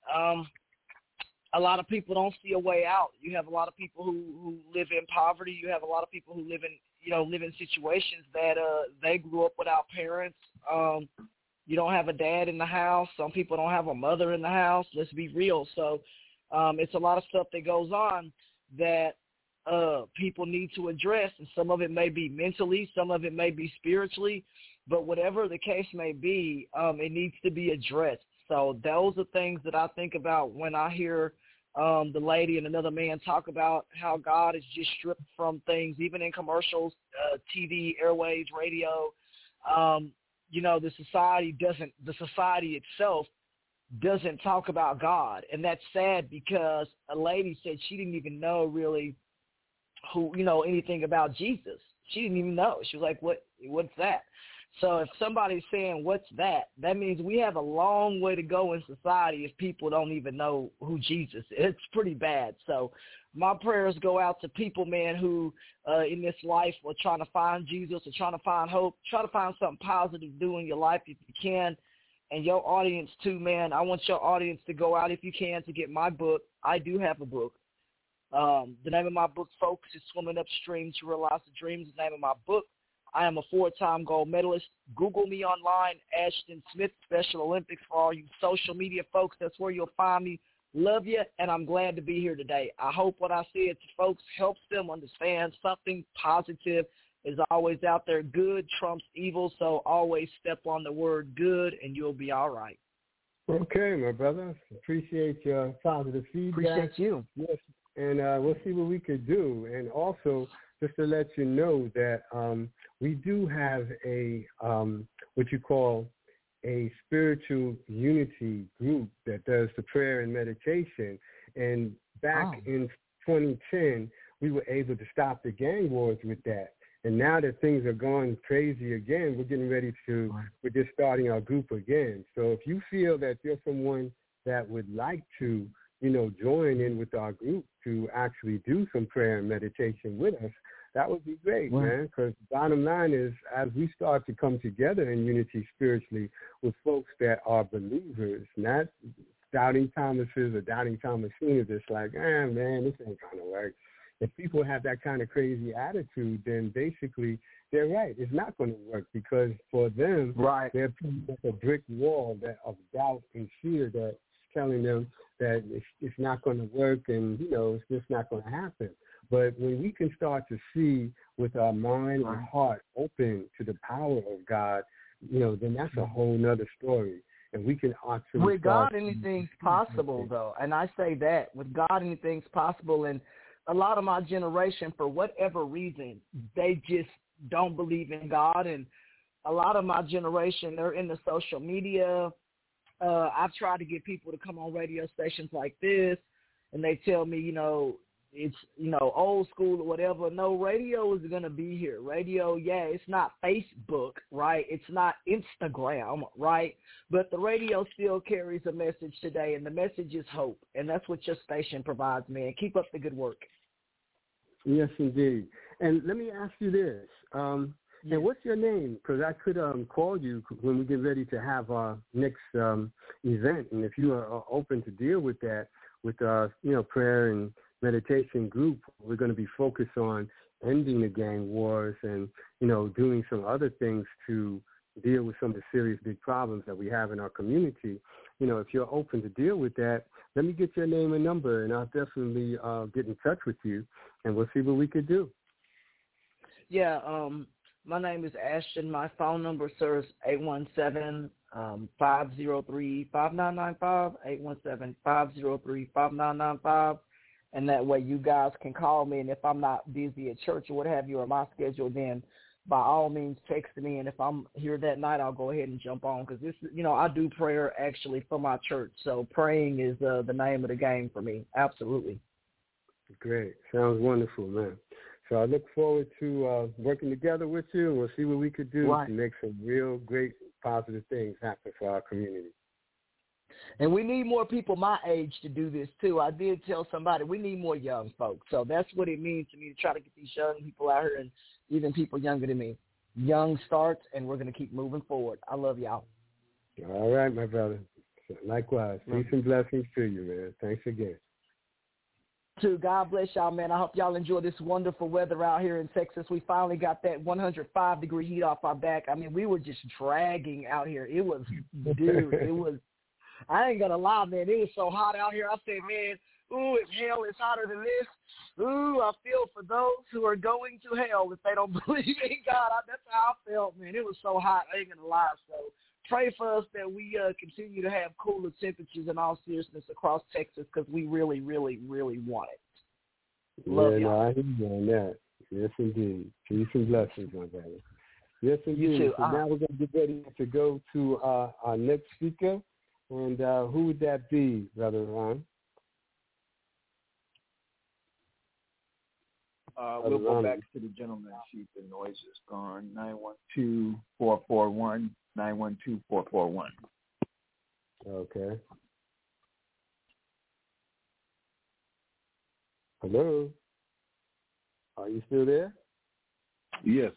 a lot of people don't see a way out. You have a lot of people who live in poverty. You have a lot of people who live in situations that they grew up without parents. You don't have a dad in the house. Some people don't have a mother in the house. Let's be real. So it's a lot of stuff that goes on that people need to address, and some of it may be mentally, some of it may be spiritually, but whatever the case may be, it needs to be addressed. So those are things that I think about when I hear the lady and another man talk about how God is just stripped from things, even in commercials, TV, airwaves, radio. The society itself doesn't talk about God. And that's sad, because a lady said she didn't even know really anything about Jesus. She didn't even know. She was like, what's that? So if somebody's saying, what's that? That means we have a long way to go in society if people don't even know who Jesus is. It's pretty bad. So my prayers go out to people, man, who in this life are trying to find Jesus or trying to find hope, try to find something positive to do in your life if you can. And your audience too, man. I want your audience to go out if you can to get my book. I do have a book. The name of my book, folks, is Swimming Upstream to Realize the Dreams. The name of my book. I am a 4-time gold medalist. Google me online, Ashton Smith, Special Olympics, for all you social media folks. That's where you'll find me. Love you, and I'm glad to be here today. I hope what I said to folks helps them understand something positive is always out there. Good trumps evil, so always step on the word good, and you'll be all right. Okay, my brother. Appreciate your positive feedback. Appreciate you. Yes, and we'll see what we could do. And also, just to let you know that we do have a what you call a spiritual unity group that does the prayer and meditation. And back in 2010, we were able to stop the gang wars with that. And now that things are going crazy again, we're getting ready to, we're just starting our group again. So if you feel that you're someone that would like to, join in with our group to actually do some prayer and meditation with us, that would be great, man, because bottom line is as we start to come together in unity spiritually with folks that are believers, not doubting Thomases or doubting Thomasines, it's like, man, this ain't going to work. If people have that kind of crazy attitude, then basically they're right. It's not going to work because for them, they're putting up a brick wall of doubt and fear that's telling them that it's not going to work and, it's just not going to happen. But when we can start to see with our mind and heart open to the power of God, then that's a whole nother story. And we can actually with God, anything's possible, though. And I say that. With God, anything's possible. And a lot of my generation, for whatever reason, they just don't believe in God. And a lot of my generation, they're into social media. I've tried to get people to come on radio stations like this, and they tell me, it's, old school or whatever. No, radio is going to be here. Radio, it's not Facebook, right? It's not Instagram, right? But the radio still carries a message today, and the message is hope. And that's what your station provides, man. Keep up the good work. Yes, indeed. And let me ask you this. And what's your name? Because I could call you when we get ready to have our next event. And if you are open to deal with that, with prayer and meditation group, we're going to be focused on ending the gang wars and, doing some other things to deal with some of the serious big problems that we have in our community. If you're open to deal with that, let me get your name and number, and I'll definitely get in touch with you, and we'll see what we could do. Yeah, my name is Ashton. My phone number, sir, is 817-503-5995, 817-503-5995. And that way you guys can call me. And if I'm not busy at church or what have you, or my schedule, then by all means text me. And if I'm here that night, I'll go ahead and jump on. Because this, I do prayer actually for my church. So praying is the name of the game for me. Absolutely. Great. Sounds wonderful, man. So I look forward to working together with you, and we'll see what we could do to make some real great positive things happen for our community. And we need more people my age to do this, too. I did tell somebody we need more young folks. So that's what it means to me to try to get these young people out here and even people younger than me. Young starts, and we're going to keep moving forward. I love y'all. All right, my brother. Likewise. Peace and blessings to you, man. Thanks again. Too. God bless y'all, man. I hope y'all enjoy this wonderful weather out here in Texas. We finally got that 105-degree heat off our back. I mean, we were just dragging out here. It was, I ain't going to lie, man. It was so hot out here. I said, man, ooh, if hell is hotter than this, ooh, I feel for those who are going to hell if they don't believe in God. That's how I felt, man. It was so hot. I ain't going to lie. So pray for us that we continue to have cooler temperatures in all seriousness across Texas because we really, really, really want it. Love y'all. I hear you on that. Yes, indeed. Peace and blessings, my brother. Yes, indeed. You too. So now we're going to get ready to go to our next speaker. And who would that be, Brother Ron? We'll go back to the gentleman, see if the noise is gone. 912-441, 912-441. Okay. Hello? Are you still there? Yes.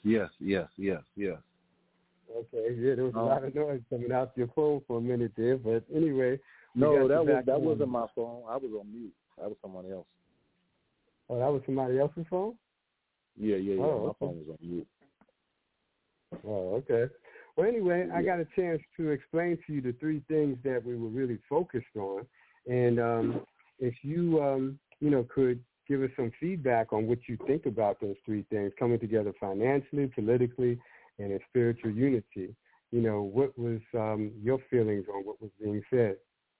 Okay, yeah, there was a lot of noise coming out your phone for a minute there, but anyway. No, that wasn't my phone. I was on mute. That was someone else. Oh, that was somebody else's phone? Yeah. Oh, my phone was on mute. Oh, okay. Well, anyway, I got a chance to explain to you the three things that we were really focused on, and if you, could give us some feedback on what you think about those three things, coming together financially, politically, and in spiritual unity. What was your feelings on what was being said?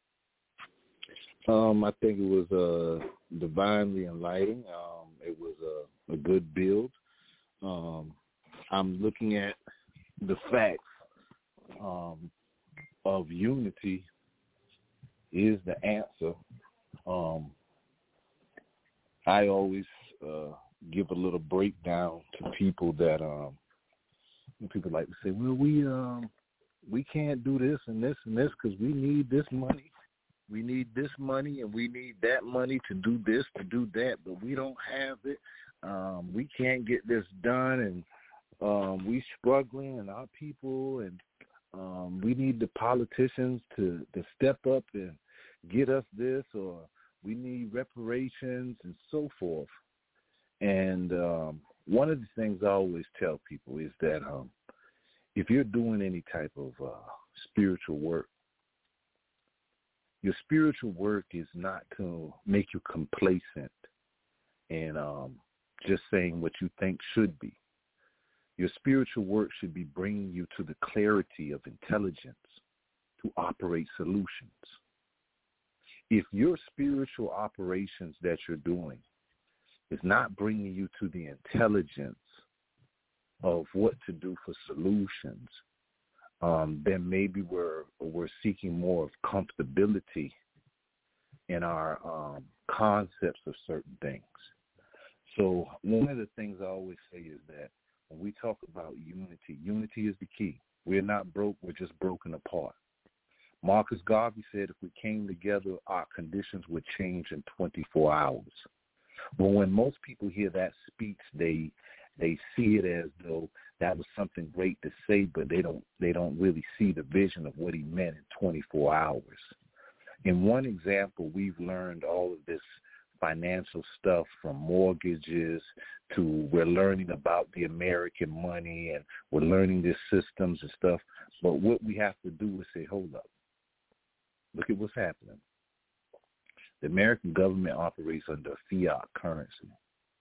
I think it was divinely enlightening. It was a good build. I'm looking at the facts of unity is the answer. I always give a little breakdown to people that people like to say, well, we can't do this and this and this because we need this money. We need this money and we need that money to do this, to do that, but we don't have it. We can't get this done, and we struggling, and our people, and we need the politicians to step up and get us this, or we need reparations and so forth. And one of the things I always tell people is that if you're doing any type of spiritual work, your spiritual work is not to make you complacent and just saying what you think should be. Your spiritual work should be bringing you to the clarity of intelligence to operate solutions. If your spiritual operations that you're doing is not bringing you to the intelligence of what to do for solutions, then maybe we're seeking more of comfortability in our concepts of certain things. So one of the things I always say is that when we talk about unity is the key. We're not broke, we're just broken apart. Marcus Garvey said if we came together, our conditions would change in 24 hours. But when most people hear that speech, they see it as though that was something great to say, but they don't really see the vision of what he meant in 24 hours. In one example, we've learned all of this financial stuff from mortgages to we're learning about the American money and we're learning these systems and stuff. But what we have to do is say, hold up. Look at what's happening. The American government operates under fiat currency.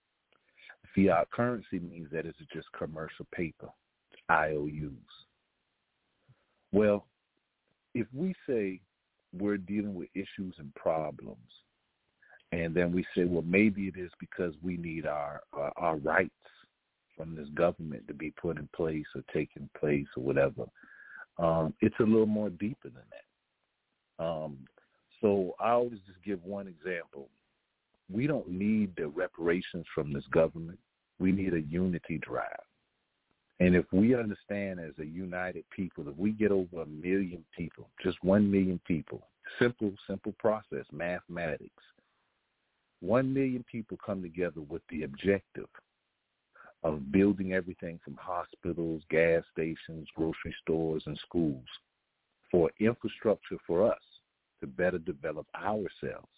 Fiat currency means that it's just commercial paper, IOUs. Well, if we say we're dealing with issues and problems, and then we say, well, maybe it is because we need our rights from this government to be put in place or taken place or whatever, it's a little more deeper than that. So I always just give one example. We don't need the reparations from this government. We need a unity drive. And if we understand as a united people, if we get over 1 million people, just 1 million people, simple process, mathematics, 1 million people come together with the objective of building everything from hospitals, gas stations, grocery stores, and schools for infrastructure for us to better develop ourselves.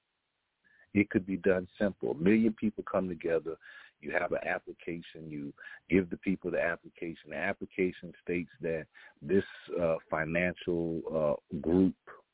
It could be done simple. 1 million people come together. You have an application. You give the people the application. The application states that this financial group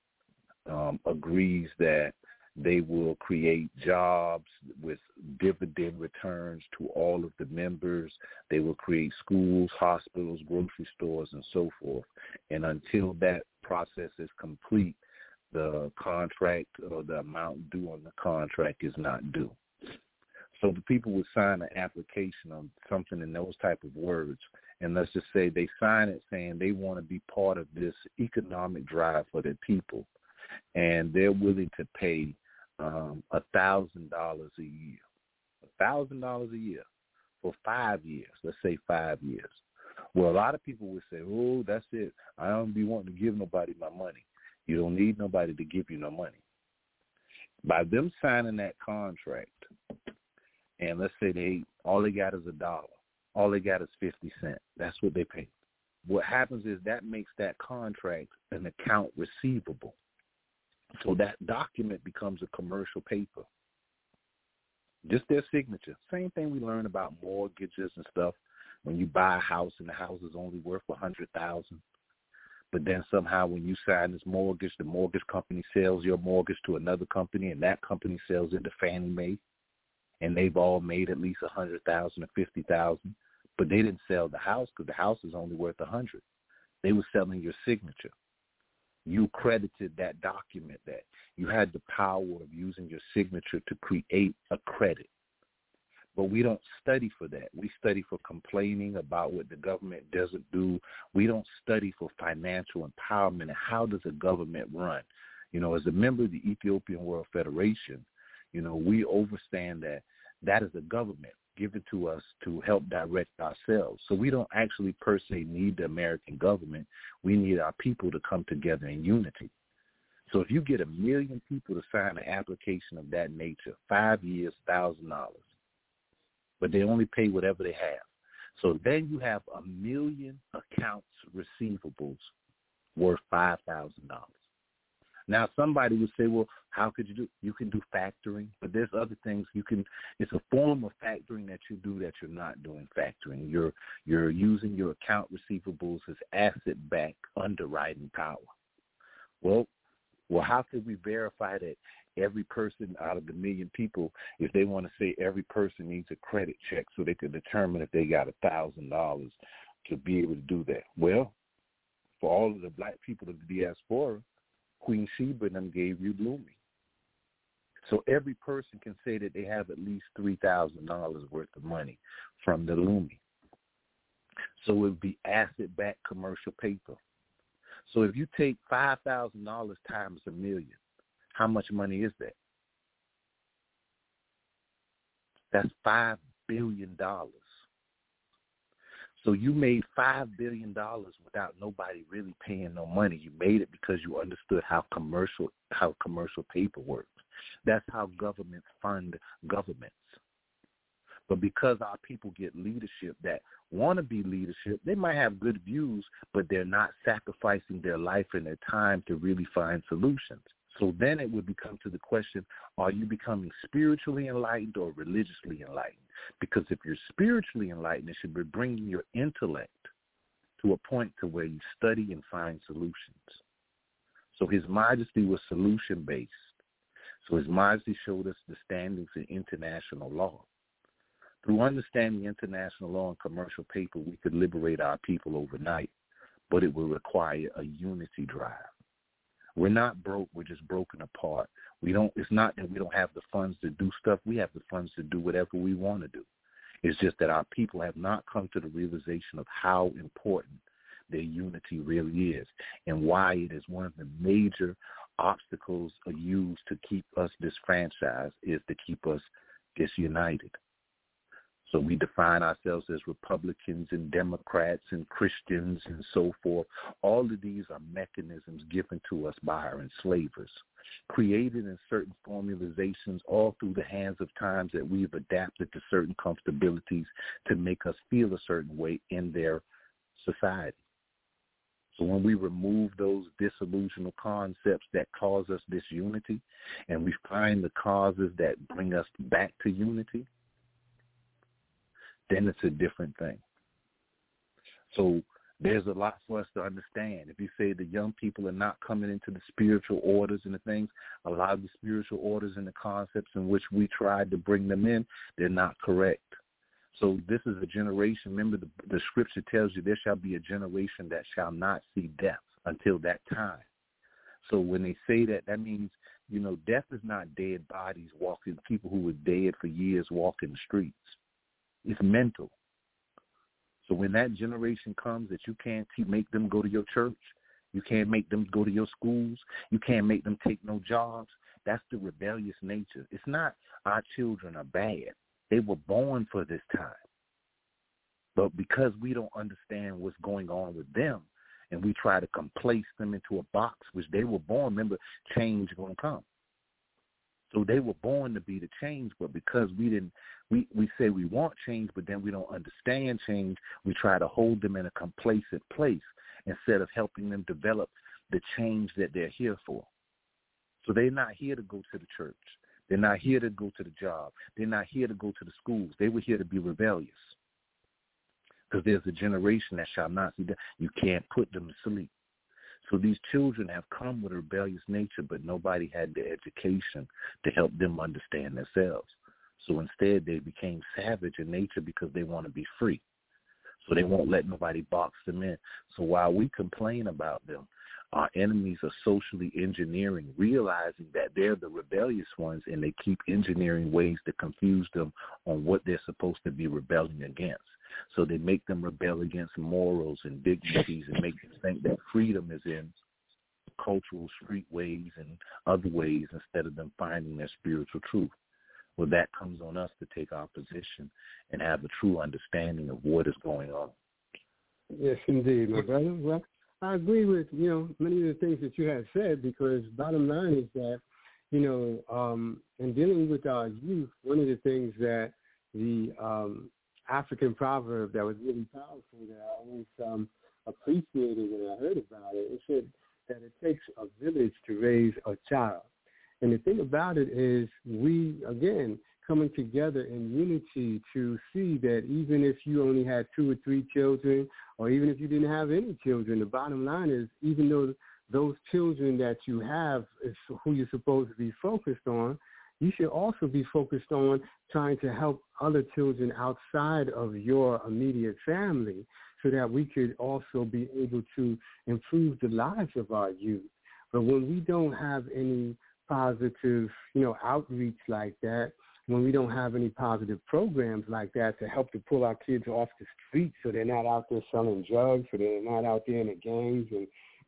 agrees that they will create jobs with dividend returns to all of the members. They will create schools, hospitals, grocery stores, and so forth. And until that process is complete, the contract or the amount due on the contract is not due. So the people would sign an application on something in those type of words, and let's just say they sign it saying they want to be part of this economic drive for their people, and they're willing to pay $1,000 a year, $1,000 a year for 5 years. Let's say 5 years. Well, a lot of people would say, oh, that's it. I don't be wanting to give nobody my money. You don't need nobody to give you no money. By them signing that contract, and let's say all they got is $1. All they got is 50 cents. That's what they pay. What happens is that makes that contract an account receivable. So that document becomes a commercial paper. Just their signature. Same thing we learn about mortgages and stuff. When you buy a house and the house is only worth $100,000, but then somehow when you sign this mortgage, the mortgage company sells your mortgage to another company, and that company sells it to Fannie Mae, and they've all made at least $100,000 or $50,000, but they didn't sell the house because the house is only worth $100,000. They were selling your signature. You credited that document, that you had the power of using your signature to create a credit. But we don't study for that. We study for complaining about what the government doesn't do. We don't study for financial empowerment and how does a government run. You know, as a member of the Ethiopian World Federation, you know, we understand that is a government given to us to help direct ourselves. So we don't actually per se need the American government. We need our people to come together in unity. So if you get 1 million people to sign an application of that nature, 5 years, $1,000, but they only pay whatever they have. So then you have 1 million accounts receivables worth $5,000. Now somebody would say, well, how could you do? You can do factoring, but there's other things you can. It's a form of factoring that you do that you're not doing factoring. You're using your account receivables as asset-backed underwriting power. Well, how could we verify that every person out of the 1 million people, if they want to say every person needs a credit check so they can determine if they got $1,000 to be able to do that? Well, for all of the black people of the diaspora, Queen Sheba and them gave you Lumi. So every person can say that they have at least $3,000 worth of money from the Lumi. So it would be asset-backed commercial paper. So if you take $5,000 times 1 million, how much money is that? That's $5 billion. So you made $5 billion without nobody really paying no money. You made it because you understood how commercial paper works. That's how governments fund governments. But because our people get leadership that want to be leadership, they might have good views, but they're not sacrificing their life and their time to really find solutions. So then it would become to the question, are you becoming spiritually enlightened or religiously enlightened? Because if you're spiritually enlightened, it should be bringing your intellect to a point to where you study and find solutions. So His Majesty was solution-based. So His Majesty showed us the standings in international law. Through understanding international law and commercial paper, we could liberate our people overnight, but it will require a unity drive. We're not broke. We're just broken apart. It's not that we don't have the funds to do stuff. We have the funds to do whatever we want to do. It's just that our people have not come to the realization of how important their unity really is and why it is one of the major obstacles used to keep us disfranchised is to keep us disunited. So we define ourselves as Republicans and Democrats and Christians and so forth. All of these are mechanisms given to us by our enslavers, created in certain formalizations all through the hands of times that we've adapted to certain comfortabilities to make us feel a certain way in their society. So when we remove those disillusional concepts that cause us disunity and we find the causes that bring us back to unity, then it's a different thing. So there's a lot for us to understand. If you say the young people are not coming into the spiritual orders and the things, a lot of the spiritual orders and the concepts in which we tried to bring them in, they're not correct. So this is a generation, remember the scripture tells you there shall be a generation that shall not see death until that time. So when they say that, that means, death is not dead bodies walking, people who were dead for years walking the streets. It's mental. So when that generation comes that you can't make them go to your church, you can't make them go to your schools, you can't make them take no jobs, that's the rebellious nature. It's not our children are bad. They were born for this time. But because we don't understand what's going on with them, and we try to place them into a box which they were born, remember, change is going to come. So they were born to be the change, but because we say we want change, but then we don't understand change, we try to hold them in a complacent place instead of helping them develop the change that they're here for. So they're not here to go to the church. They're not here to go to the job. They're not here to go to the schools. They were here to be rebellious. Because there's a generation that shall not see that. You can't put them to sleep. So these children have come with a rebellious nature, but nobody had the education to help them understand themselves. So instead, they became savage in nature because they want to be free. So they won't let nobody box them in. So while we complain about them, our enemies are socially engineering, realizing that they're the rebellious ones, and they keep engineering ways to confuse them on what they're supposed to be rebelling against. So they make them rebel against morals and dignities and make them think that freedom is in cultural street ways and other ways instead of them finding their spiritual truth. Well, that comes on us to take our position and have a true understanding of what is going on. Yes, indeed, my brother. Well, I agree with, many of the things that you have said, because bottom line is that, in dealing with our youth, one of the things that the African proverb that was really powerful that I always appreciated when I heard about it, it said that it takes a village to raise a child. And the thing about it is we, again, coming together in unity to see that even if you only had 2 or 3 children, or even if you didn't have any children, the bottom line is even though those children that you have is who you're supposed to be focused on, you should also be focused on trying to help other children outside of your immediate family so that we could also be able to improve the lives of our youth. But when we don't have any positive, outreach like that, when we don't have any positive programs like that to help to pull our kids off the street so they're not out there selling drugs, so they're not out there in the gangs and,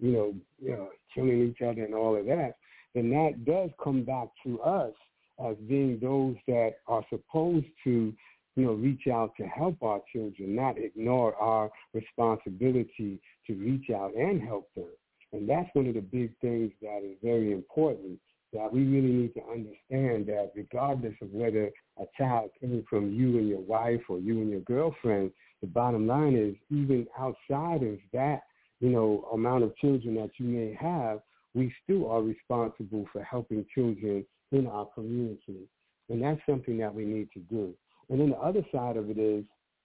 killing each other and all of that, then that does come back to us as being those that are supposed to, reach out to help our children, not ignore our responsibility to reach out and help them. And that's one of the big things that is very important, that we really need to understand that regardless of whether a child came from you and your wife or you and your girlfriend, the bottom line is even outside of that, amount of children that you may have, we still are responsible for helping children in our community. And that's something that we need to do. And then the other side of it is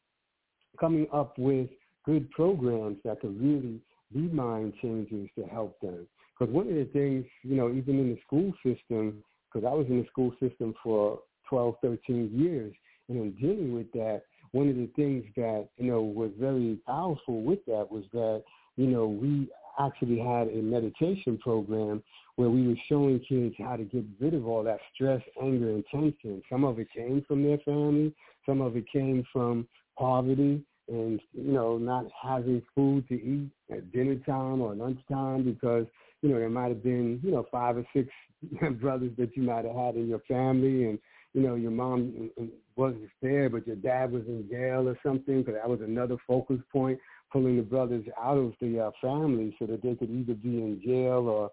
coming up with good programs that could really be mind changers to help them. Because one of the things, even in the school system, because I was in the school system for 12, 13 years, and in dealing with that, one of the things that, was very powerful with that was that, we actually had a meditation program where we were showing kids how to get rid of all that stress, anger, and tension. Some of it came from their family. Some of it came from poverty and, not having food to eat at dinner time or lunchtime because, there might have been, 5 or 6 brothers that you might have had in your family and, your mom wasn't there, but your dad was in jail or something, because that was another focus point, pulling the brothers out of the family so that they could either be in jail or,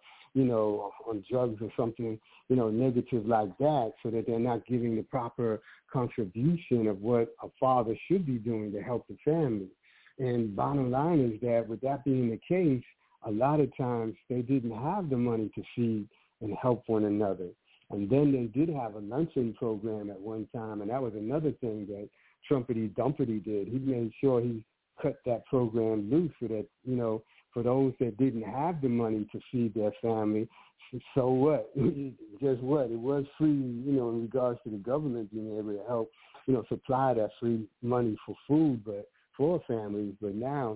on drugs or something, negative like that, so that they're not giving the proper contribution of what a father should be doing to help the family. And bottom line is that with that being the case, a lot of times they didn't have the money to feed and help one another. And then they did have a luncheon program at one time, and that was another thing that Trumpety Dumpety did. He made sure he cut that program loose so that, for those that didn't have the money to feed their family, so what? Guess what? It was free, in regards to the government being able to help, supply that free money for food, but for families. But now,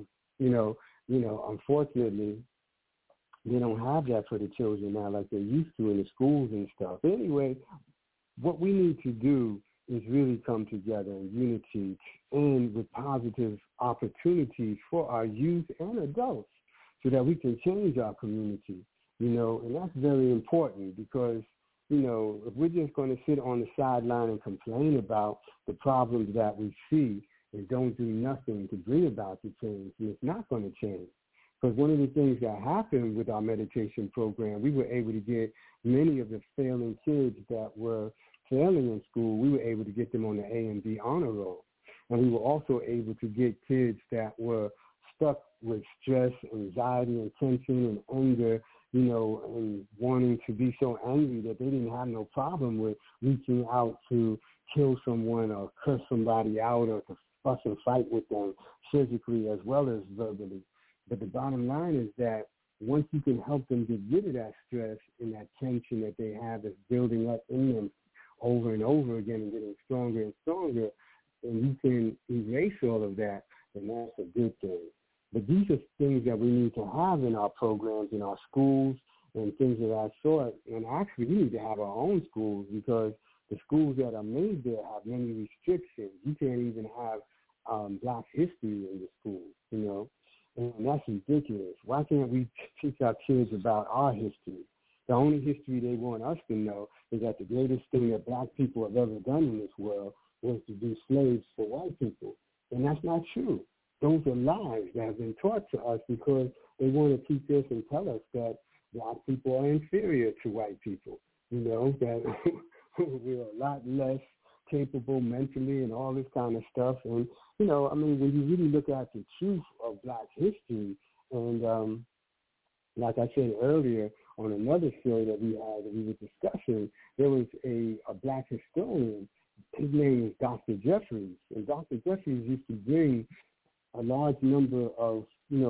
unfortunately, they don't have that for the children now like they used to in the schools and stuff. Anyway, what we need to do is really come together in unity and with positive opportunities for our youth and adults so that we can change our community, and that's very important because, if we're just going to sit on the sideline and complain about the problems that we see and don't do nothing to bring about the change, and it's not going to change. Because one of the things that happened with our meditation program, we were able to get many of the failing kids that were failing in school, we were able to get them on the A and B honor roll. And we were also able to get kids that were stuck with stress, anxiety, and tension and anger, and wanting to be so angry that they didn't have no problem with reaching out to kill someone or curse somebody out or to fuss and fight with them physically as well as verbally. But the bottom line is that once you can help them get rid of that stress and that tension that they have that's building up in them over and over again and getting stronger and stronger, and you can erase all of that, then that's a good thing. But these are things that we need to have in our programs, in our schools, and things of that sort. And actually, we need to have our own schools because the schools that are made there have many restrictions. You can't even have Black history in the schools, and that's ridiculous. Why can't we teach our kids about our history? The only history they want us to know is that the greatest thing that Black people have ever done in this world was to be slaves for white people. And that's not true. Those are lies that have been taught to us because they want to teach us and tell us that Black people are inferior to white people, that we're a lot less capable mentally and all this kind of stuff. And, when you really look at the truth of Black history, and like I said earlier on another show that we had that we were discussing, there was a Black historian. His name is Dr. Jeffries. And Dr. Jeffries used to bring a large number of,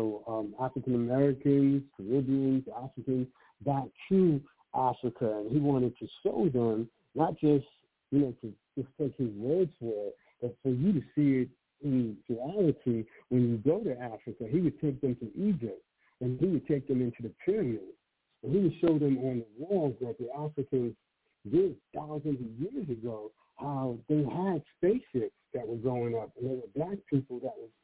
African Americans, Caribbeans, Africans back to Africa. And he wanted to show them, not just, to just take his words for it, but for you to see it in reality when you go to Africa. He would take them to Egypt, and he would take them into the pyramids. And he would show them on the walls that the Africans did thousands of years ago, how they had spaceships that were going up, and there were Black people that was,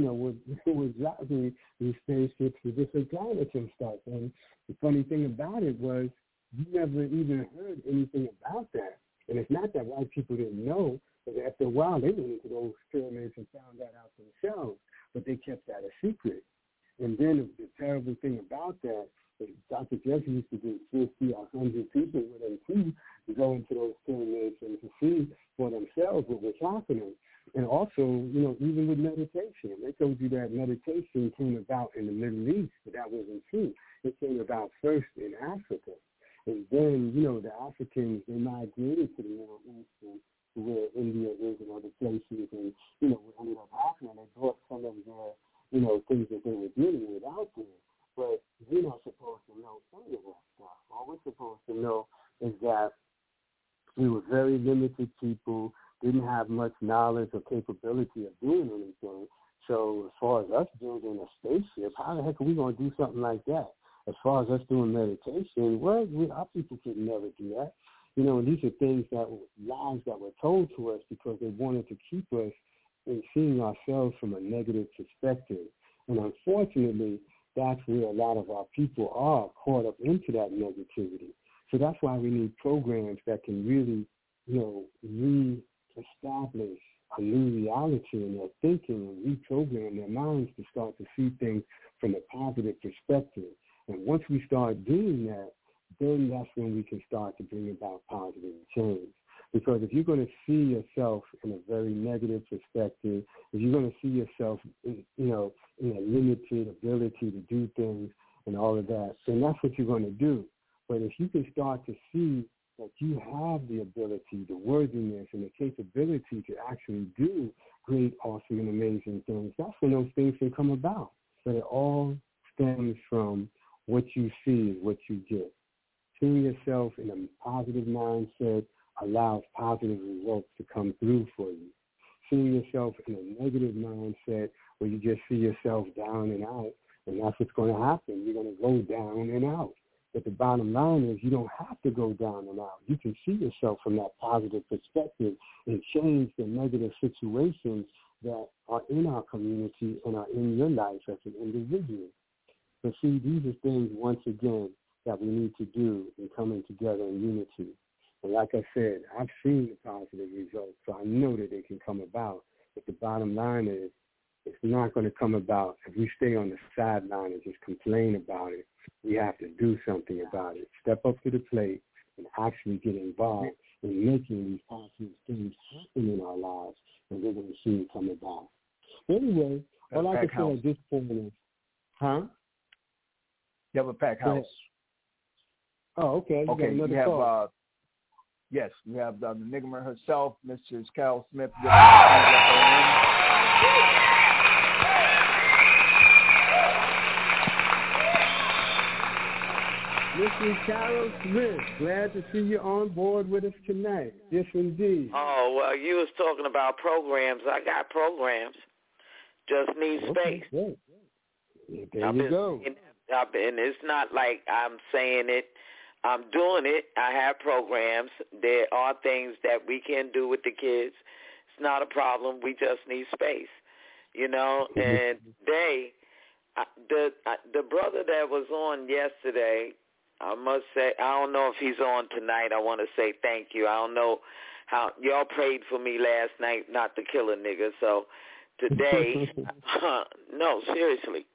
were driving these spaceships to different planets and stuff. And the funny thing about it was you never even heard anything about that. And it's not that white people didn't know, but after a while they went into those pyramids and found that out themselves, but they kept that a secret. And then the terrible thing about that is Dr. Jeffries used to do 50 or 100 people with him too to go into those pyramids and to see for themselves what was happening. And also, even with meditation, they told you that meditation came about in the Middle East, but that wasn't true. It came about first in Africa. And then, the Africans, they migrated to the Middle East and to where India is and other places. And, what ended up happening, they brought some of their, things that they were dealing with out there. But we're not supposed to know any of that stuff. All we're supposed to know is that we were very limited people, didn't have much knowledge or capability of doing anything. So as far as us building a spaceship, how the heck are we going to do something like that? As far as us doing meditation, our people could never do that. And these are things lies that were told to us because they wanted to keep us in seeing ourselves from a negative perspective. And unfortunately, that's where a lot of our people are caught up into that negativity. So that's why we need programs that can really, reestablish a new reality in their thinking and reprogram their minds to start to see things from a positive perspective. And once we start doing that, then that's when we can start to bring about positive change. Because if you're going to see yourself in a very negative perspective, if you're going to see yourself, in a limited ability to do things and all of that, then that's what you're going to do. But if you can start to see that you have the ability, the worthiness, and the capability to actually do great, awesome, and amazing things, that's when those things can come about. But it all stems from what you see is what you get. Seeing yourself in a positive mindset allows positive results to come through for you. Seeing yourself in a negative mindset where you just see yourself down and out, and that's what's going to happen. You're going to go down and out. But the bottom line is you don't have to go down and out. You can see yourself from that positive perspective and change the negative situations that are in our community and are in your life as an individual. But see, these are things, once again, that we need to do in coming together in unity. But like I said, I've seen the positive results, so I know that they can come about. But the bottom line is, it's not going to come about if we stay on the sideline and just complain about it. We have to do something about it. Step up to the plate and actually get involved in making these positive things happen in our lives, and we're going to see it come about. Anyway, all I can say at this point is, You have a packed house. Oh, okay. Okay, you have, call. Yes, we have the Enigma herself, Mrs. Carol Smith. Mrs. Carol Smith, glad to see you on board with us tonight. Yes, indeed. Oh, well, you was talking about programs. I got programs. Just need space. Great. There you go. And it's not like I'm saying it. I'm doing it. I have programs. There are things that we can do with the kids. It's not a problem. We just need space, you know. And the brother that was on yesterday, I must say, I don't know if he's on tonight. I want to say thank you. I don't know how y'all prayed for me last night not to kill a nigga. So today, no, seriously,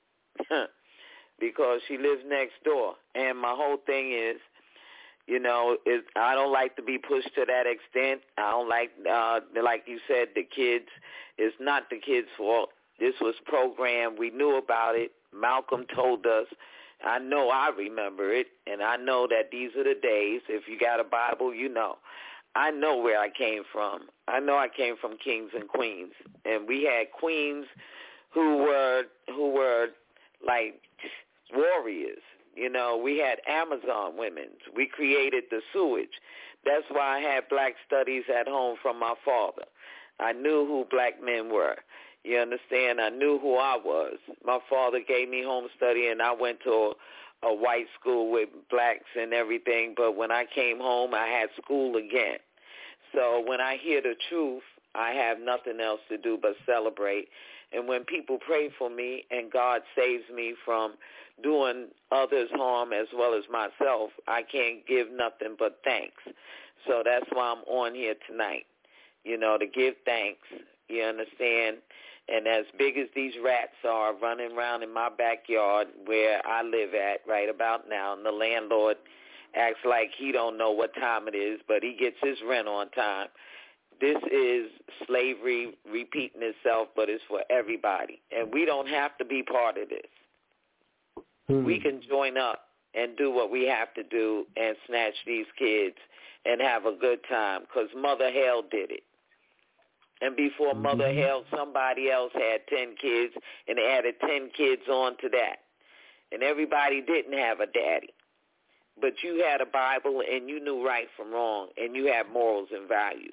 because she lives next door. And my whole thing is, you know, I don't like to be pushed to that extent. I don't like you said, the kids, it's not the kids' fault. This was programmed. We knew about it. Malcolm told us. I know I remember it, and I know that these are the days. If you got a Bible, you know. I know where I came from. I know I came from kings and queens, and we had queens who were like warriors. You know, we had Amazon women. We created the sewage. That's why I had black studies at home from my father. I knew who black men were. You understand? I knew who I was. My father gave me home study, and I went to a white school with blacks and everything. But when I came home, I had school again. So when I hear the truth, I have nothing else to do but celebrate. And when people pray for me and God saves me from doing others harm as well as myself, I can't give nothing but thanks. So that's why I'm on here tonight, you know, to give thanks. You understand? And as big as these rats are running around in my backyard where I live at right about now, and the landlord acts like he don't know what time it is, but he gets his rent on time. This is slavery repeating itself, but it's for everybody. And we don't have to be part of this. We can join up and do what we have to do and snatch these kids and have a good time, because Mother Hell did it. And before Mother Hell, somebody else had 10 kids and added 10 kids on to that. And everybody didn't have a daddy. But you had a Bible and you knew right from wrong, and you had morals and values.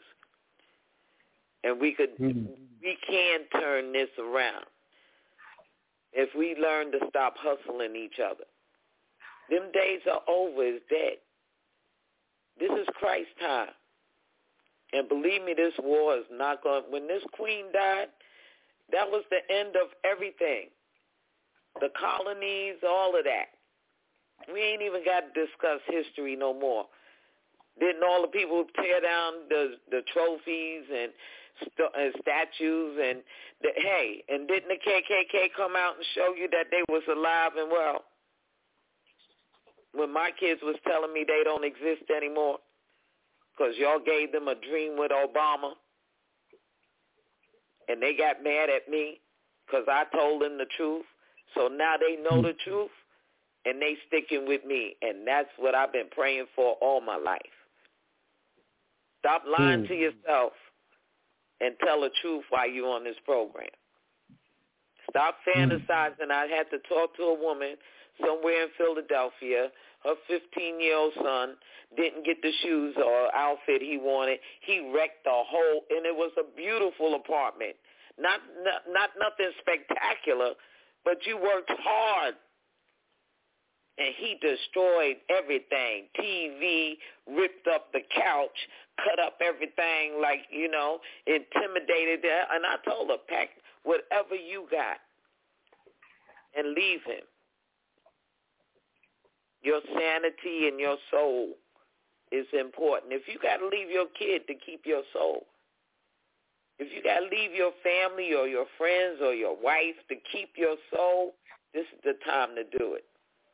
And we can turn this around if we learn to stop hustling each other. Them days are over. It's dead. This is Christ's time. And believe me, this war is not going to... When this queen died, that was the end of everything. The colonies, all of that. We ain't even got to discuss history no more. Didn't all the people tear down the trophies and statues? And didn't the KKK come out and show you that they was alive and well? When my kids was telling me they don't exist anymore, because y'all gave them a dream with Obama, and they got mad at me because I told them the truth. So now they know the truth, and they sticking with me, and that's what I've been praying for all my life. Stop lying to yourself and tell the truth while you're on this program. Stop fantasizing. I had to talk to a woman somewhere in Philadelphia. Her 15-year-old son didn't get the shoes or outfit he wanted. He wrecked the whole, and it was a beautiful apartment. Not nothing spectacular, but you worked hard. And he destroyed everything. TV, ripped up the couch, cut up everything, like, you know, intimidated. And I told her, pack whatever you got and leave him. Your sanity and your soul is important. If you got to leave your kid to keep your soul, if you got to leave your family or your friends or your wife to keep your soul, this is the time to do it.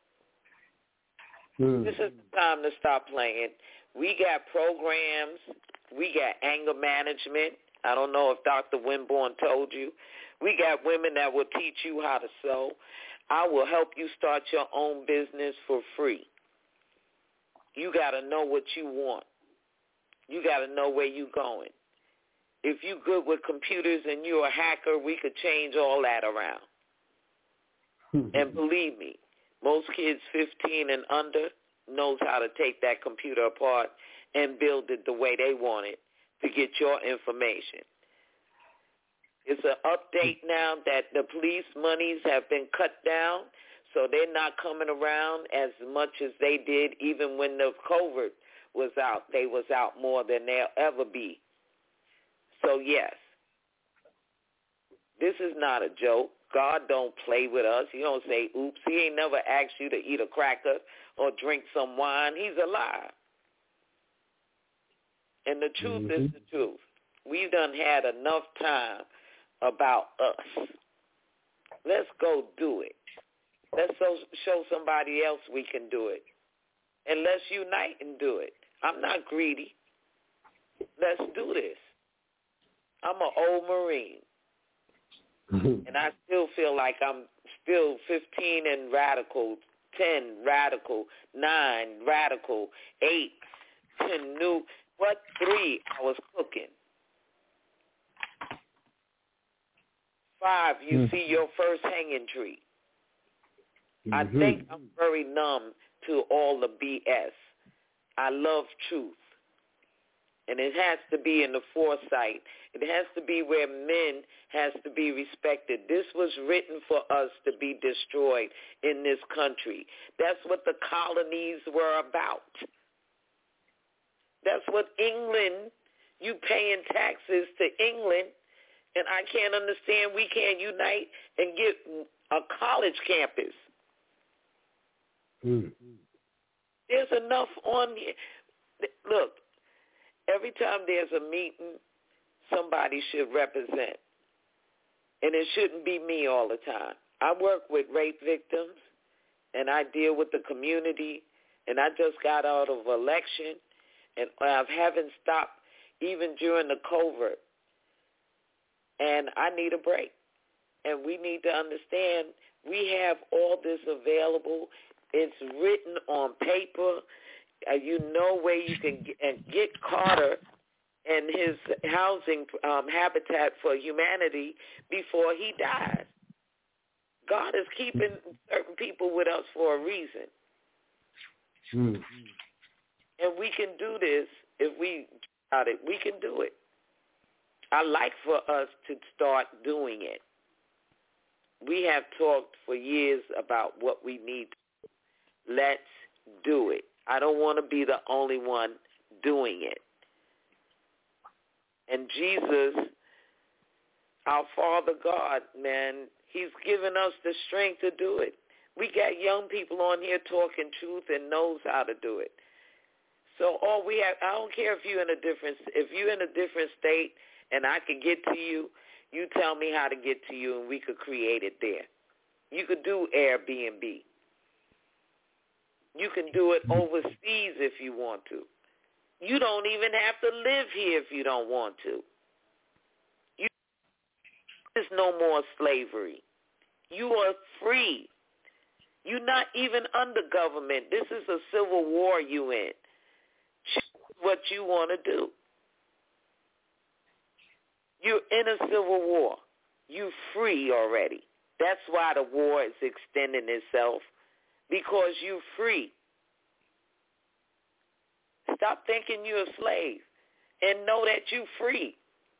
This is the time to stop playing. We got programs. We got anger management. I don't know if Dr. Winborn told you. We got women that will teach you how to sew. I will help you start your own business for free. You got to know what you want. You got to know where you're going. If you're good with computers and you're a hacker, we could change all that around. And believe me, most kids 15 and under knows how to take that computer apart and build it the way they want it to get your information. It's an update now that the police monies have been cut down, so they're not coming around as much as they did even when the covert was out. They was out more than they'll ever be. So, yes, this is not a joke. God don't play with us. He don't say, oops. He ain't never asked you to eat a cracker or drink some wine. He's a liar. And the truth is the truth. We've done had enough time about us. Let's go do it. Let's show somebody else we can do it. And let's unite and do it. I'm not greedy. Let's do this. I'm an old Marine. And I still feel like I'm still 15 and radical, 10 radical, 9 radical, 8, 10 new. What 3 I was cooking. 5, you see your first hanging tree. I think I'm very numb to all the BS. I love truth. And it has to be in the foresight. It has to be where men has to be respected. This was written for us to be destroyed in this country. That's what the colonies were about. That's what England, you paying taxes to England, and I can't understand we can't unite and get a college campus. There's enough on here. Look, every time there's a meeting, somebody should represent. And it shouldn't be me all the time. I work with rape victims, and I deal with the community, and I just got out of election, and I haven't stopped even during the covert. And I need a break. And we need to understand we have all this available. It's written on paper. You know where you can get Carter and his housing Habitat for Humanity before he dies. God is keeping certain people with us for a reason. And we can do this if we got it. We can do it. I like for us to start doing it. We have talked for years about what we need to do. Let's do it. I don't want to be the only one doing it. And Jesus, our Father God, man, he's given us the strength to do it. We got young people on here talking truth and knows how to do it. So all we have, I don't care if you're in a different state and I could get to you, you tell me how to get to you and we could create it there. You could do Airbnb. You can do it overseas if you want to. You don't even have to live here if you don't want to. There's no more slavery. You are free. You're not even under government. This is a civil war you in. Choose what you want to do. You're in a civil war. You're free already. That's why the war is extending itself, because you're free. Stop thinking you're a slave and know that you're free.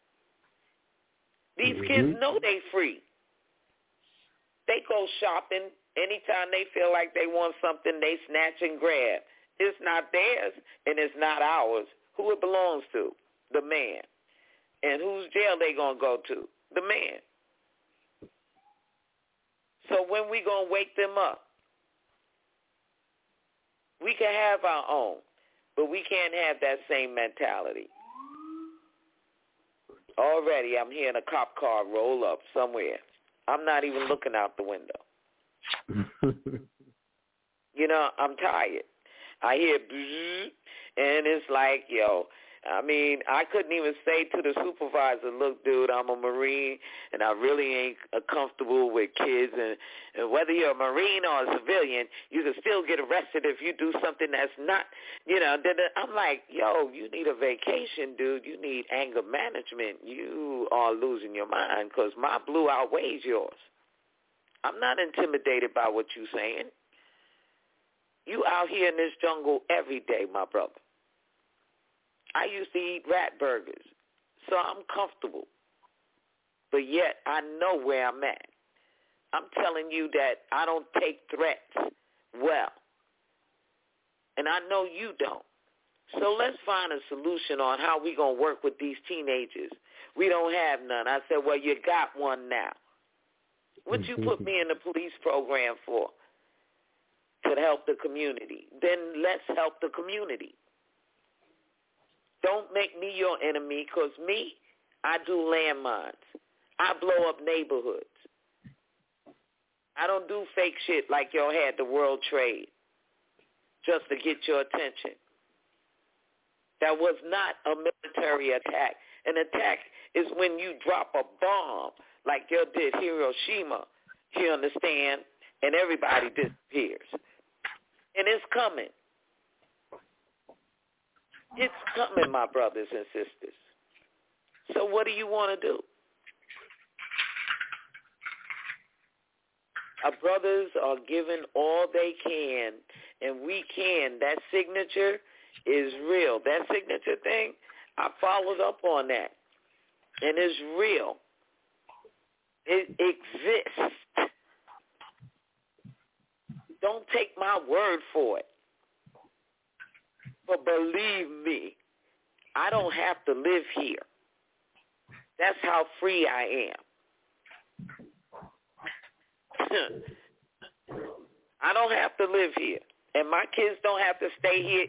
These kids know they free. They go shopping anytime they feel like they want something, they snatch and grab. It's not theirs and it's not ours. Who it belongs to? The man. And whose jail they going to go to? The man. So when we going to wake them up? We can have our own. But we can't have that same mentality. Already I'm hearing a cop car roll up somewhere. I'm not even looking out the window. You know, I'm tired. I hear bzzz, and it's like, yo, I mean, I couldn't even say to the supervisor, look, dude, I'm a Marine, and I really ain't comfortable with kids. And whether you're a Marine or a civilian, you can still get arrested if you do something that's not, you know. I'm like, yo, you need a vacation, dude. You need anger management. You are losing your mind because my blue outweighs yours. I'm not intimidated by what you're saying. You out here in this jungle every day, my brother. I used to eat rat burgers, so I'm comfortable. But yet I know where I'm at. I'm telling you that I don't take threats well. And I know you don't. So let's find a solution on how we going to work with these teenagers. We don't have none. I said, well, you got one now. What you put me in the police program for? To help the community. Then let's help the community. Don't make me your enemy, because me, I do landmines. I blow up neighborhoods. I don't do fake shit like y'all had the World Trade just to get your attention. That was not a military attack. An attack is when you drop a bomb like y'all did Hiroshima, you understand, and everybody disappears. And it's coming. It's coming, my brothers and sisters. So what do you want to do? Our brothers are giving all they can, and we can. That signature is real. That signature thing, I followed up on that, and it's real. It exists. Don't take my word for it. But believe me, I don't have to live here. That's how free I am. I don't have to live here. And my kids don't have to stay here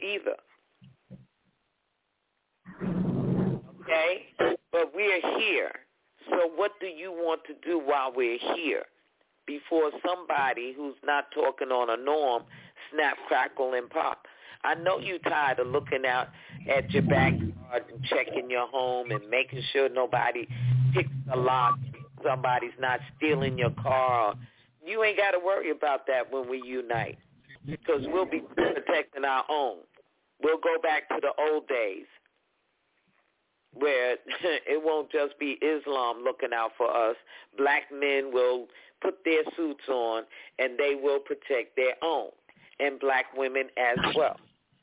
either. Okay? But we're here. So what do you want to do while we're here? Before somebody who's not talking on a norm snap, crackle, and pop. I know you're tired of looking out at your backyard and checking your home and making sure nobody picks the lock, somebody's not stealing your car. You ain't got to worry about that when we unite, because we'll be protecting our own. We'll go back to the old days where it won't just be Islam looking out for us. Black men will put their suits on, and they will protect their own, and black women as well.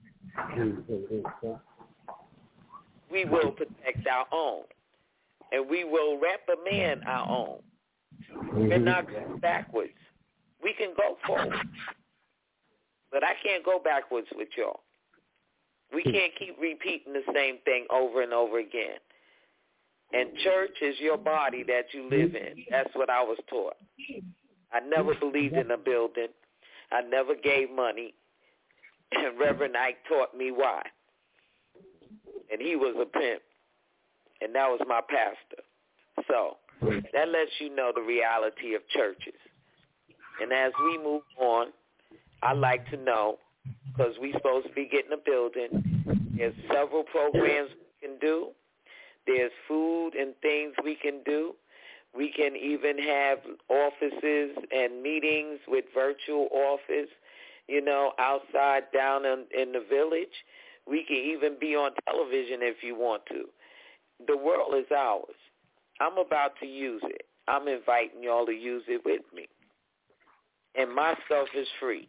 We will protect our own, and we will reprimand our own. We're not going backwards. We can go forward, but I can't go backwards with y'all. We can't keep repeating the same thing over and over again. And church is your body that you live in. That's what I was taught. I never believed in a building. I never gave money. And Reverend Ike taught me why. And he was a pimp. And that was my pastor. So that lets you know the reality of churches. And as we move on, I'd like to know, because we're supposed to be getting a building, there's several programs we can do. There's food and things we can do. We can even have offices and meetings with virtual office, you know, outside down in the village. We can even be on television if you want to. The world is ours. I'm about to use it. I'm inviting y'all to use it with me. And my stuff is free.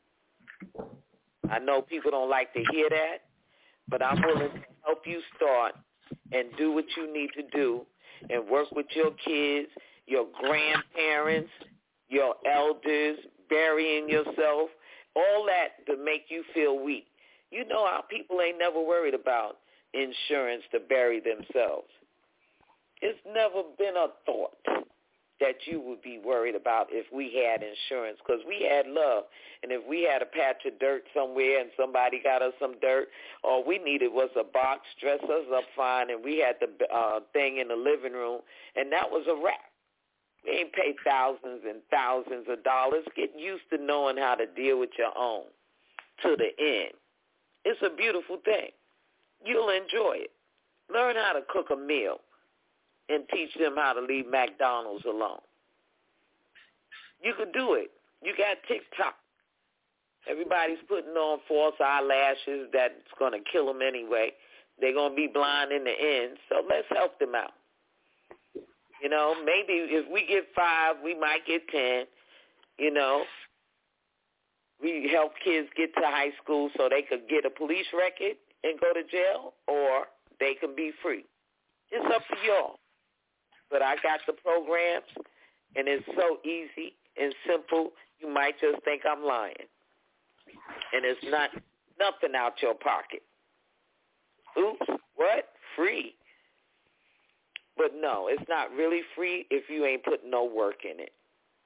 I know people don't like to hear that, but I'm willing to help you start and do what you need to do and work with your kids, your grandparents, your elders, burying yourself, all that to make you feel weak. You know our people ain't never worried about insurance to bury themselves. It's never been a thought. that you would be worried about if we had insurance, because we had love. And if we had a patch of dirt somewhere and somebody got us some dirt, all we needed was a box, dress us up fine, and we had the thing in the living room, and that was a wrap. We ain't pay thousands and thousands of dollars. Get used to knowing how to deal with your own to the end. It's a beautiful thing. You'll enjoy it. Learn how to cook a meal and teach them how to leave McDonald's alone. You could do it. You got TikTok. Everybody's putting on false eyelashes that's going to kill them anyway. They're going to be blind in the end, so let's help them out. You know, maybe if we get 5, we might get 10, you know. We help kids get to high school so they could get a police record and go to jail, or they can be free. It's up to y'all. But I got the programs, and it's so easy and simple, you might just think I'm lying. And it's not nothing out your pocket. Oops, what? Free. But no, it's not really free if you ain't putting no work in it.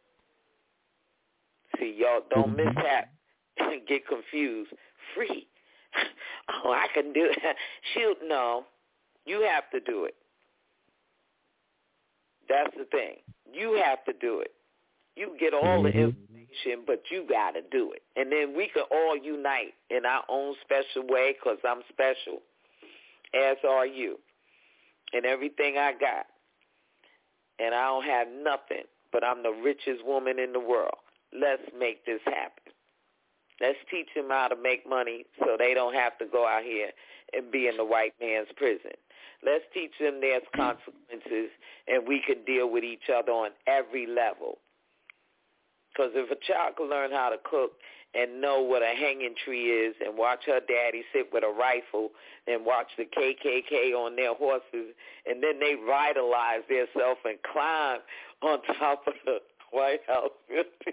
See, y'all don't mishap and get confused. Free. Oh, I can do it. Shoot, no. You have to do it. That's the thing. You have to do it. You get all the information, but you got to do it. And then we can all unite in our own special way, because I'm special, as are you. And everything I got. And I don't have nothing, but I'm the richest woman in the world. Let's make this happen. Let's teach them how to make money so they don't have to go out here and be in the white man's prison. Let's teach them there's consequences, and we can deal with each other on every level. Because if a child can learn how to cook and know what a hanging tree is and watch her daddy sit with a rifle and watch the KKK on their horses, and then they vitalize themselves and climb on top of the White House building.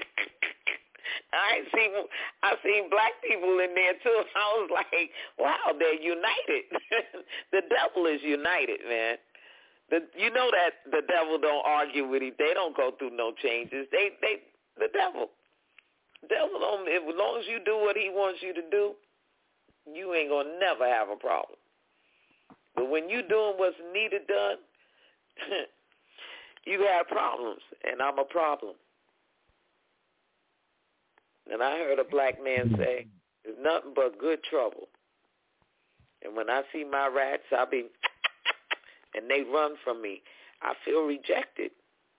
I seen black people in there too. I was like, wow, they're united. The devil is united, man. You know that the devil don't argue with him. They don't go through no changes. The devil don't. As long as you do what he wants you to do, you ain't gonna never have a problem. But when you doing what's needed done, you have problems, and I'm a problem. And I heard a black man say, "There's nothing but good trouble." And when I see my rats, I be, and they run from me. I feel rejected.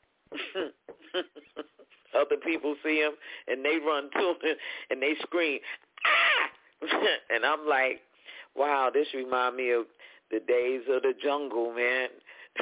Other people see them, and they run to them, and they scream, "Ah!" And I'm like, wow, this reminds me of the days of the jungle, man.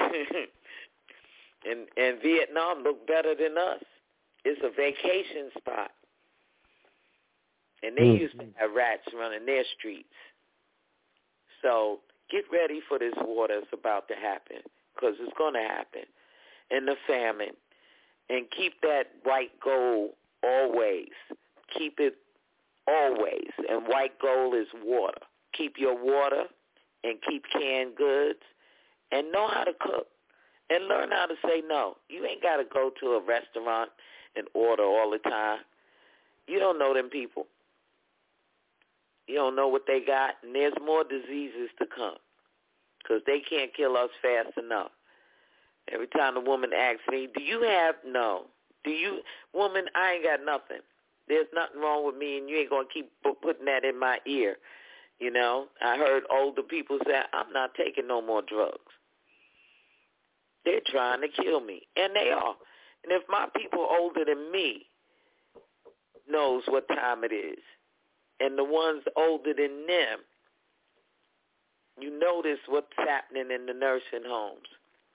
And Vietnam looked better than us. It's a vacation spot. And they used to have rats running their streets. So get ready for this war that's about to happen, because it's going to happen. And the famine. And keep that white gold always. Keep it always. And white gold is water. Keep your water and keep canned goods. And know how to cook. And learn how to say no. You ain't got to go to a restaurant and order all the time. You don't know them people. You don't know what they got, and there's more diseases to come because they can't kill us fast enough. Every time a woman asks me, do you have? No. Do you? Woman, I ain't got nothing. There's nothing wrong with me, and you ain't going to keep putting that in my ear. You know, I heard older people say, I'm not taking no more drugs. They're trying to kill me, and they are. And if my people older than me knows what time it is, and the ones older than them, you notice what's happening in the nursing homes.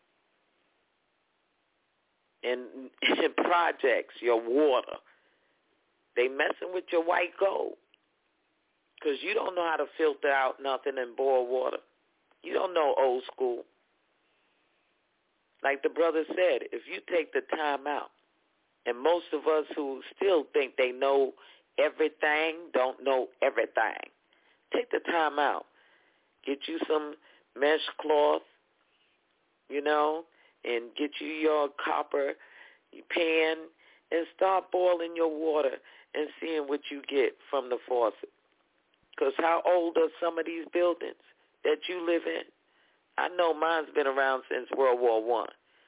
And in projects, your water. They messing with your white gold. Because you don't know how to filter out nothing and boil water. You don't know old school. Like the brother said, if you take the time out, and most of us who still think they know everything don't know everything. Take the time out. Get you some mesh cloth, you know, and get you your copper pan and start boiling your water and seeing what you get from the faucet. Because how old are some of these buildings that you live in? I know mine's been around since World War I.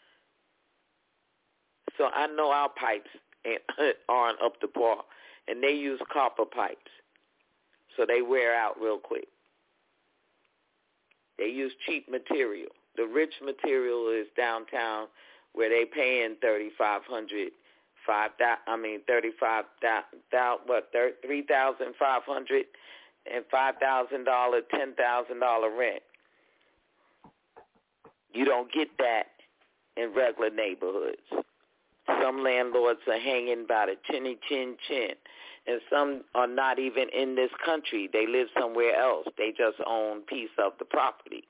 So I know our pipes aren't up to par. And they use copper pipes. So they wear out real quick. They use cheap material. The rich material is downtown where they paying $3,500, and $5,000, $10,000 rent. You don't get that in regular neighborhoods. Some landlords are hanging by the chinny chin chin, and some are not even in this country. They live somewhere else. They just own a piece of the property.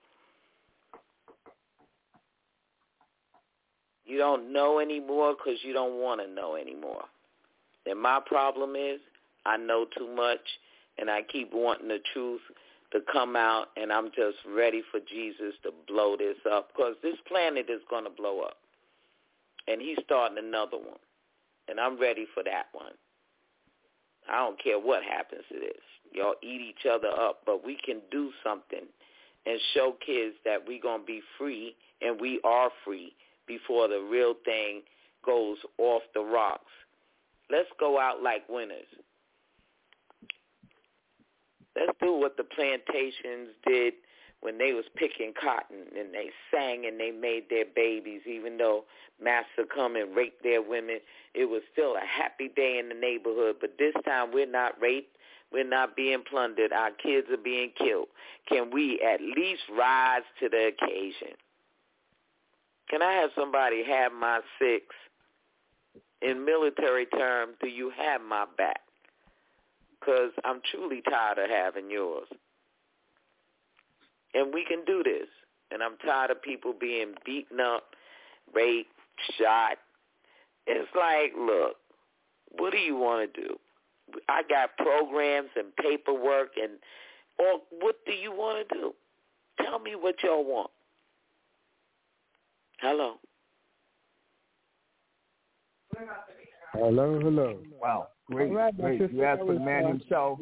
You don't know anymore because you don't want to know anymore. And my problem is I know too much, and I keep wanting the truth to come out, and I'm just ready for Jesus to blow this up because this planet is going to blow up. And he's starting another one, and I'm ready for that one. I don't care what happens to this. Y'all eat each other up, but we can do something and show kids that we're going to be free, and we are free before the real thing goes off the rocks. Let's go out like winners. Let's do what the plantations did when they was picking cotton, and they sang and they made their babies, even though master come and raped their women. It was still a happy day in the neighborhood, but this time we're not raped. We're not being plundered. Our kids are being killed. Can we at least rise to the occasion? Can I have somebody have my six? In military terms, do you have my back? Because I'm truly tired of having yours. And we can do this. And I'm tired of people being beaten up, raped, shot. It's like, look, what do you want to do? I got programs and paperwork, or what do you want to do? Tell me what y'all want. Hello. Hello. Wow, great. You asked for the man himself.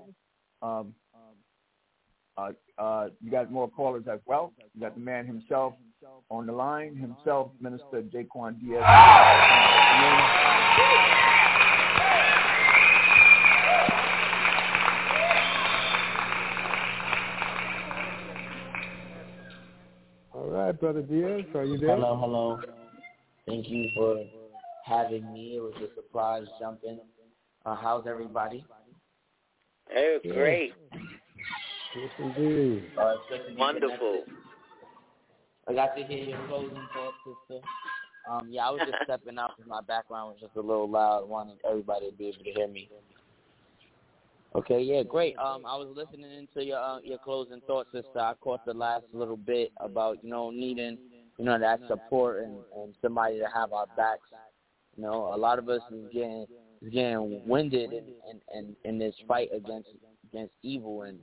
You got more callers as well. You got the man himself on the line, Minister Jaquan Diaz. All right, Brother Diaz, are you there? Hello. Thank you for having me. It was a surprise jumping. How's everybody? Hey, great. Yes, indeed. Wonderful. I got to hear your closing thoughts, sister. I was just stepping out because my background was just a little loud. I wanted everybody to be able to hear me. Okay, yeah, great. I was listening into your closing thoughts, sister. I caught the last little bit about, needing, that support and somebody to have our backs. A lot of us is getting winded in this fight against evil, and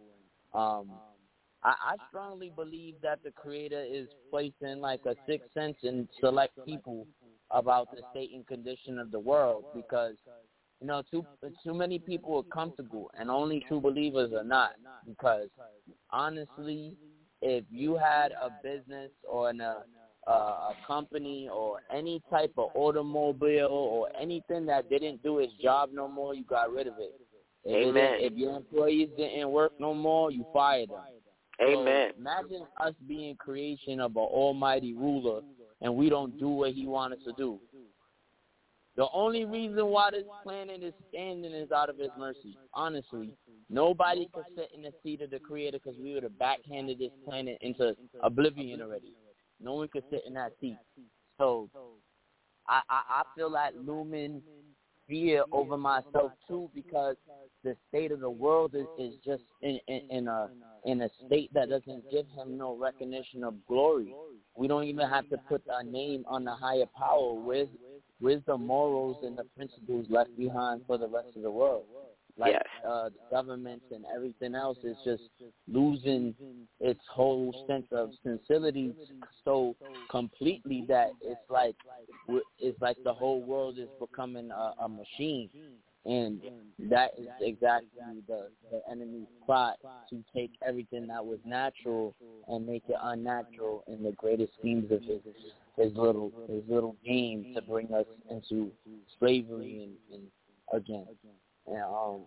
I strongly believe that the Creator is placing like a sixth sense in select people about the state and condition of the world, because too many people are comfortable and only true believers are not. Because honestly, if you had a business or a company or any type of automobile or anything that didn't do its job no more, you got rid of it. If your employees didn't work no more, you fired them. Amen. So imagine us being creation of an almighty ruler and we don't do what he wants us to do. The only reason why this planet is standing is out of his mercy. Honestly, nobody could sit in the seat of the Creator because we would have backhanded this planet into oblivion already. No one could sit in that seat. So I feel that looming fear over myself too, because the state of the world is just in a state that doesn't give him no recognition of glory. We don't even have to put our name on the higher power. Where's the morals and the principles left behind for the rest of the world? Like the governments and everything else is just losing its whole sense of sincerity. So completely that it's like the whole world is becoming a machine. And that is exactly the enemy's plot, to take everything that was natural and make it unnatural in the greatest schemes of his little game to bring us into slavery and again. And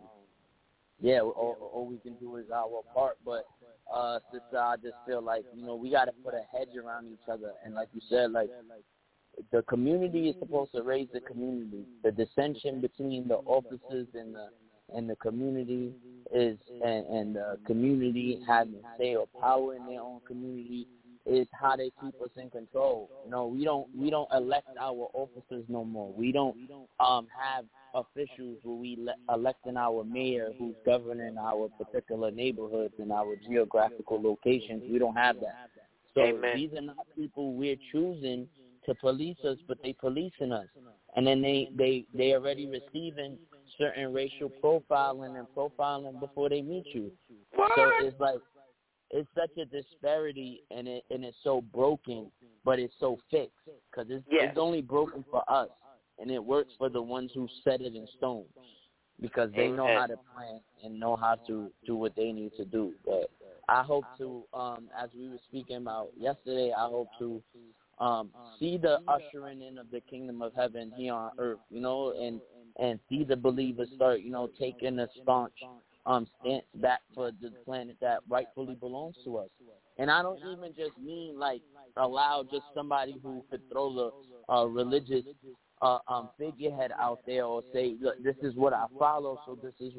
all we can do is our part. But sister, I just feel like, we got to put a hedge around each other. And like you said, like, the community is supposed to raise the community. The dissension between the officers and the community is, and the community having say or power in their own community is how they keep us in control. We don't elect our officers no more. We don't have officials where we electing our mayor who's governing our particular neighborhoods and our geographical locations. We don't have that. So These are not people we're choosing to police us, but they policing us. And then they already receiving certain racial profiling and profiling before they meet you. What? So it's like, it's such a disparity, and it's so broken, but it's so fixed, because it's only broken for us, and it works for the ones who set it in stone, because they know how to plan and know how to do what they need to do. But I hope to, as we were speaking about yesterday, I hope to see the ushering in of the kingdom of heaven here on earth, and see the believers start, taking a staunch stance back for the planet that rightfully belongs to us. And I don't even just mean like allow just somebody who could throw the religious figurehead out there or say, look, this is what I follow, so this is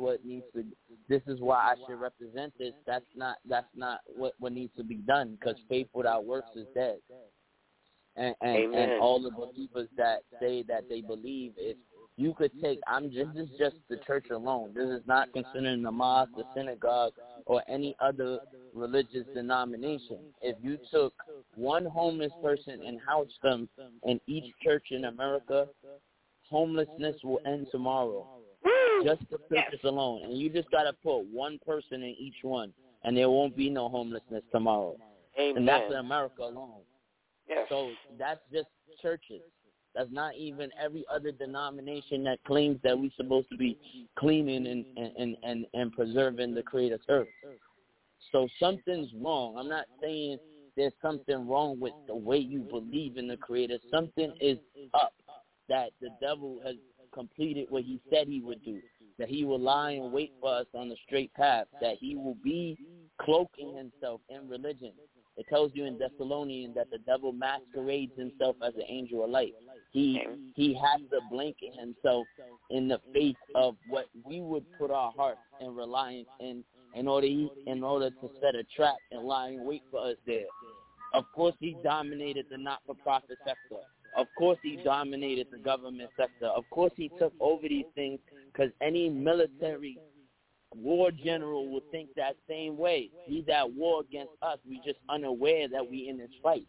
why I should represent this. That's not what needs to be done, because faith without works is dead. And all the believers that say that they believe, if you could take, this is just the church alone. This is not considering the mosque, the synagogue, or any other religious denomination. If you took one homeless person and housed them in each church in America, homelessness will end tomorrow. Just the churches alone. And you just got to put one person in each one, and there won't be no homelessness tomorrow. Amen. And that's in America alone. Yes. So that's just churches. That's not even every other denomination that claims that we're supposed to be cleaning and preserving the Creator's earth. So something's wrong. I'm not saying there's something wrong with the way you believe in the Creator. Something is up, that the devil has completed what he said he would do, that he will lie and wait for us on the straight path, that he will be cloaking himself in religion. It tells you in Thessalonians that the devil masquerades himself as an angel of light. He has to blanket himself in the face of what we would put our hearts and reliance in order to set a trap and lie and wait for us there. Of course, he dominated the not-for-profit sector. Of course, he dominated the government sector. Of course, he took over these things, because any military war general would think that same way. He's at war against us. We just unaware that we in this fight.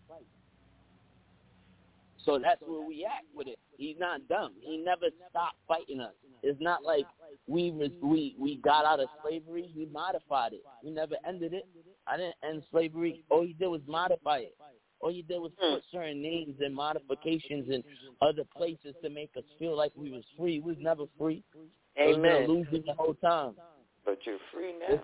So that's where we at with it. He's not dumb. He never stopped fighting us. It's not like we got out of slavery. He modified it. He never ended it. I didn't end slavery. All he did was modify it. All he did was put certain names and modifications in other places to make us feel like we was free. We was never free. Amen. It was an illusion the whole time. But you're free now.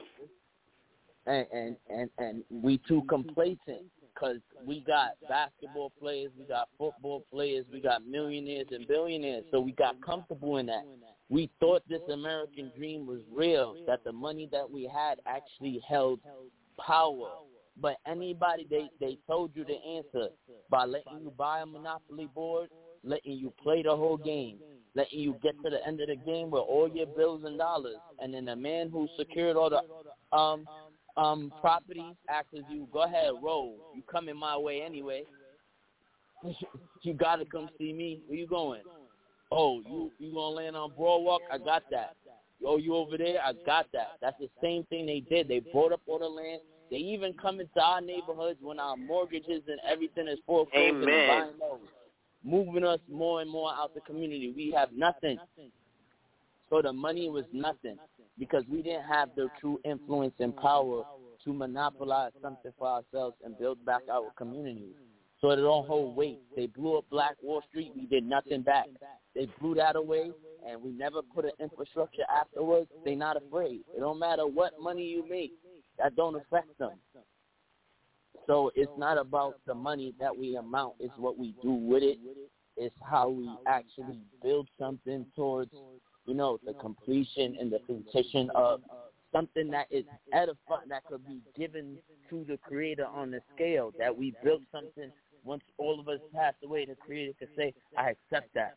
And we too complacent, because we got basketball players, we got football players, we got millionaires and billionaires, so we got comfortable in that. We thought this American dream was real, that the money that we had actually held power. But anybody, they told you the answer by letting you buy a Monopoly board, letting you play the whole game, letting you get to the end of the game with all your bills and dollars, and then the man who secured all the properties asks you, go ahead, roll. You coming my way anyway. You got to come see me. Where you going? Oh, you going to land on Broadwalk? I got that. Oh, you over there? I got that. That's the same thing they did. They bought up all the land. They even come into our neighborhoods when our mortgages and everything is foreclosed and buying those, moving us more and more out the community. We have nothing. So the money was nothing, because we didn't have the true influence and power to monopolize something for ourselves and build back our communities. so it don't hold weight. They blew up Black Wall Street. We did nothing back. They blew that away, and we never put an infrastructure afterwards. They're not afraid. It don't matter what money you make. That don't affect them. So it's not about the money that we amount. It's what we do with it. It's how we actually build something towards, the completion and the fruition of something that is edifying, that could be given to the Creator on the scale, that we built something. Once all of us pass away, the Creator could say, I accept that.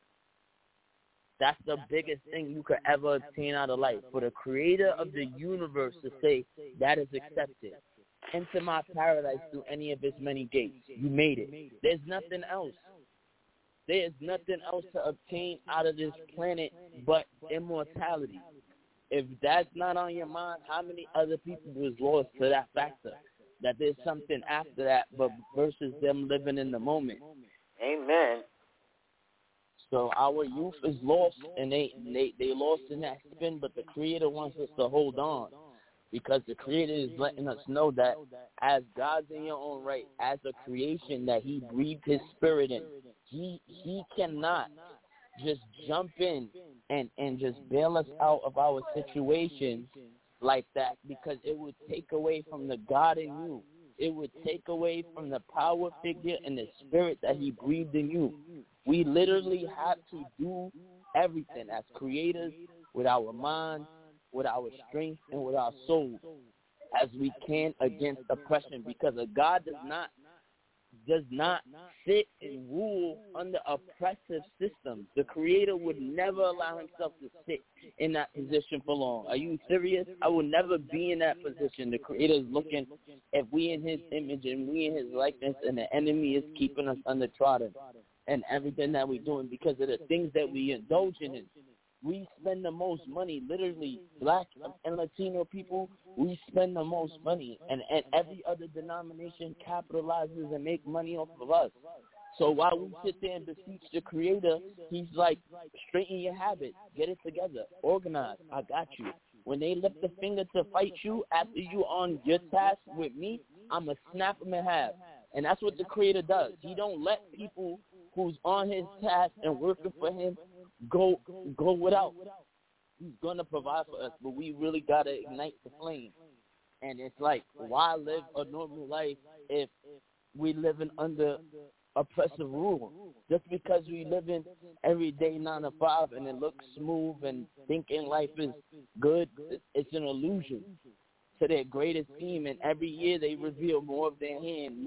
That's the biggest thing you could ever obtain out of life. For the Creator of the universe to say, that is accepted. Enter my paradise through any of its many gates. You made it. There's nothing else. There's nothing else to obtain out of this planet but immortality. If that's not on your mind, how many other people was lost to that factor? That there's something after that, but versus them living in the moment. Amen. So our youth is lost, and they lost in that spin, but the Creator wants us to hold on, because the Creator is letting us know that as God's in your own right, as a creation that He breathed His Spirit in, He cannot just jump in and just bail us out of our situations like that, because it would take away from the God in you. It would take away from the power figure and the spirit that He breathed in you. We literally have to do everything as creators with our mind, with our strength, and with our soul as we can against oppression, because a God does not sit and rule under oppressive systems. The Creator would never allow Himself to sit in that position for long. Are you serious? I will never be in that position. The Creator is looking, if we in His image and we in His likeness, and the enemy is keeping us undertrodden and everything that we're doing because of the things that we indulge in. We spend the most money, literally, Black and Latino people, we spend the most money, and every other denomination capitalizes and make money off of us. So while we sit there and beseech the Creator, He's like, straighten your habits, get it together, organize, I got you. When they lift the finger to fight you after you on your task with me, I'm going to snap them in half. And that's what the Creator does. He don't let people who's on His task and working for Him go without. He's going to provide for us, but we really got to ignite the flame. And it's like, why live a normal life if we living under oppressive rule? Just because we live in every day 9 to 5 and it looks smooth and thinking life is good, it's an illusion to their greatest scheme. And every year they reveal more of their hand.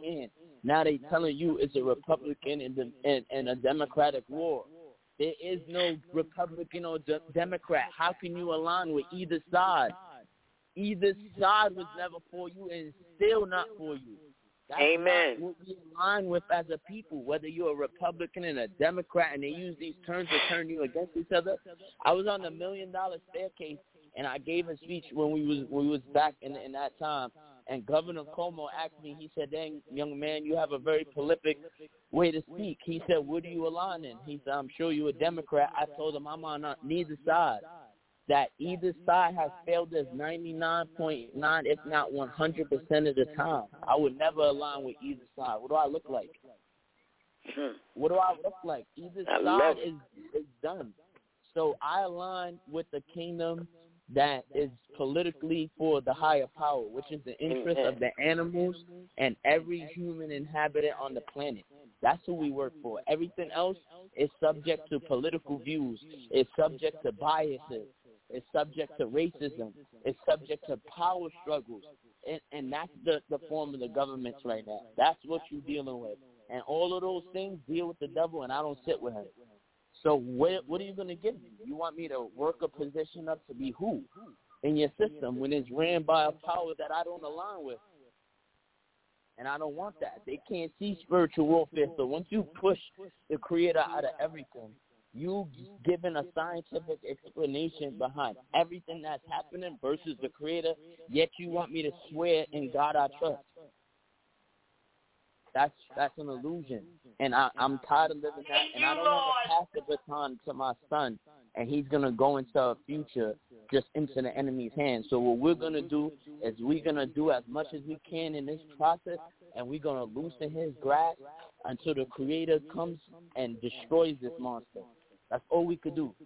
Now they telling you it's a Republican and a Democratic war. There is no Republican or Democrat. How can you align with either side? Either side was never for you and still not for you. That's Amen. Not what we align with as a people, whether you're a Republican and a Democrat, and they use these terms to turn you against each other. I was on the $1 Million Staircase, and I gave a speech when we was back in that time. And Governor Cuomo asked me, he said, dang, young man, you have a very prolific way to speak. He said, what do you align in? He said, I'm sure you're a Democrat. I told him I'm on neither side. That either side has failed us 99.9, if not 100% of the time. I would never align with either side. What do I look like? What do I look like? Either side is done. So I align with the kingdom that is politically for the higher power, which is the interest of the animals and every human inhabitant on the planet. That's who we work for. Everything else is subject to political views. It's subject to biases. It's subject to racism. It's subject to power struggles. And that's the form of the governments right now. That's what you're dealing with. And all of those things deal with the devil, and I don't sit with him. So what are you going to give me? You want me to work a position up to be who in your system when it's ran by a power that I don't align with? And I don't want that. They can't see spiritual warfare. So once you push the Creator out of everything, you given a scientific explanation behind everything that's happening versus the Creator, yet you want me to swear in God I trust. That's an illusion. And I'm tired of living that, and I don't want to pass the baton to my son, and he's going to go into a future just into the enemy's hands. So what we're going to do is we're going to do as much as we can in this process and we're going to loosen his grasp until the Creator comes and destroys this monster. That's all we could do.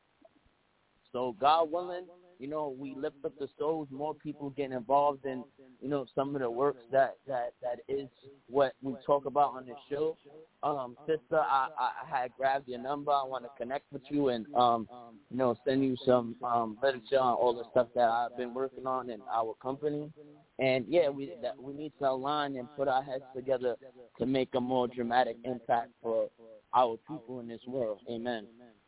So God willing, we lift up the souls, more people get involved in, some of the works that is what we talk about on this show. Sister, I had grabbed your number. I want to connect with you and, send you some literature on all the stuff that I've been working on in our company. And, yeah, we need to align and put our heads together to make a more dramatic impact for our people in this world. Amen.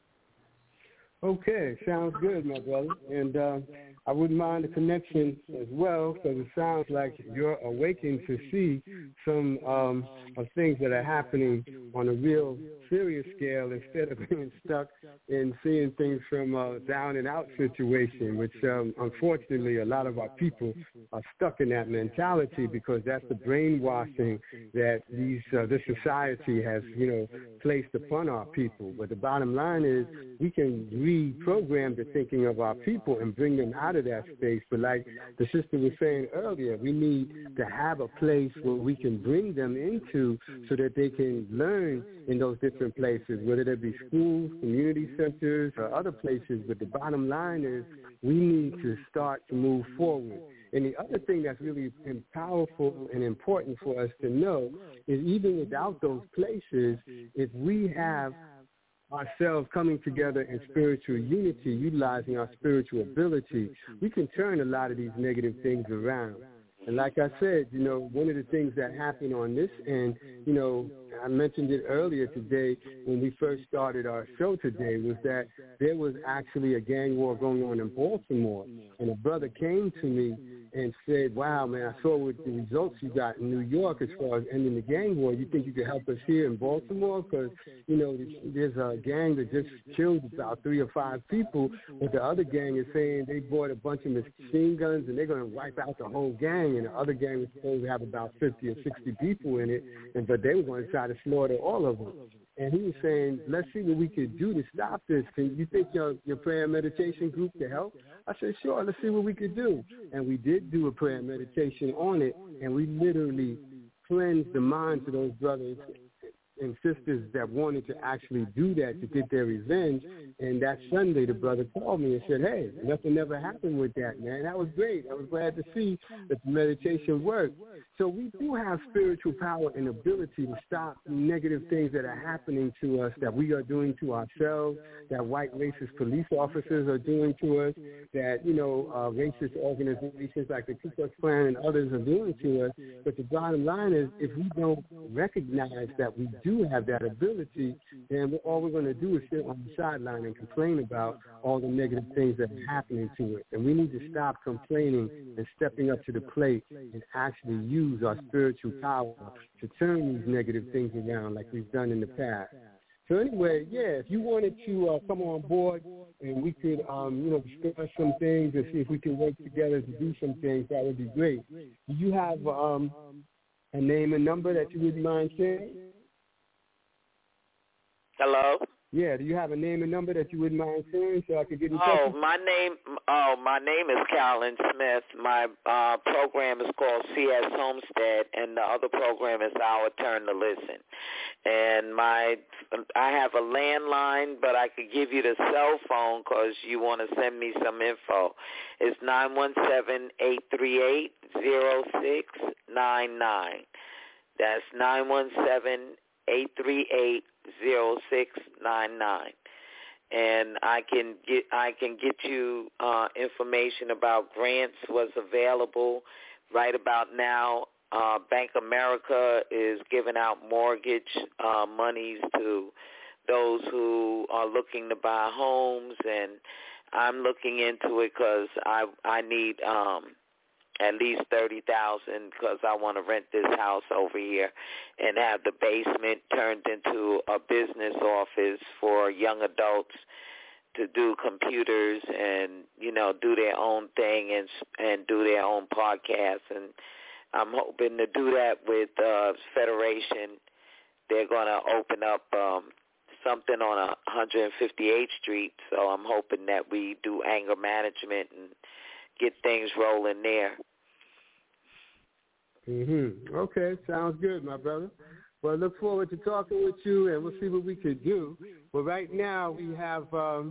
Okay, sounds good, my brother. And I wouldn't mind the connection as well, because it sounds like you're awakened to see some of things that are happening on a real serious scale instead of being stuck in seeing things from a down and out situation, which unfortunately a lot of our people are stuck in that mentality, because that's the brainwashing that this society has, placed upon our people. But the bottom line is we can reprogram the thinking of our people and bring them out of that space. But like the sister was saying earlier, we need to have a place where we can bring them into so that they can learn in those different places, whether they be schools, community centers, or other places. But the bottom line is we need to start to move forward. And the other thing that's really powerful and important for us to know is even without those places, if we have ourselves coming together in spiritual unity, utilizing our spiritual ability, we can turn a lot of these negative things around. And like I said, one of the things that happened on this end, I mentioned it earlier today when we first started our show today, was that there was actually a gang war going on in Baltimore. And a brother came to me and said, wow, man, I saw what the results you got in New York as far as ending the gang war. You think you could help us here in Baltimore? Because, there's a gang that just killed about 3 or 5 people, but the other gang is saying they bought a bunch of machine guns and they're going to wipe out the whole gang, and the other gang was supposed to have about 50 or 60 people in it, but they were going to try to slaughter all of them. And he was saying, let's see what we could do to stop this. Can you think your prayer and meditation group could help? I said, sure, let's see what we could do. And we did do a prayer and meditation on it, and we literally cleansed the minds of those brothers and sisters that wanted to actually do that to get their revenge. And that Sunday, the brother called me and said, hey, nothing ever happened with that, man. That was great. I was glad to see that the meditation worked. So we do have spiritual power and ability to stop negative things that are happening to us, that we are doing to ourselves, that white racist police officers are doing to us, that, racist organizations like the Ku Klux Klan and others are doing to us. But the bottom line is, if we don't recognize that we do have that ability, then all we're going to do is sit on the sideline and complain about all the negative things that are happening to it. And we need to stop complaining and stepping up to the plate and actually use our spiritual power to turn these negative things around like we've done in the past. So anyway, if you wanted to come on board and we could, discuss some things and see if we can work together to do some things, that would be great. Do you have a name and number that you wouldn't mind sharing? Hello? Yeah, do you have a name and number that you wouldn't mind sharing so I could get in touch? My name is Carolyn Smith. My program is called CS Homestead, and the other program is Our Turn to Listen. And I have a landline, but I could give you the cell phone because you want to send me some info. It's 917-838-0699. That's 917-838-0699. And I can get you information about grants, what's available. Right about now, Bank America is giving out mortgage monies to those who are looking to buy homes, and I'm looking into it because I need at least $30,000 because I want to rent this house over here and have the basement turned into a business office for young adults to do computers and, do their own thing and do their own podcasts. And I'm hoping to do that with Federation. They're going to open up something on 158th Street, so I'm hoping that we do anger management and get things rolling there. Okay, sounds good, my brother. Well, I look forward to talking with you, and we'll see what we could do. But right now we have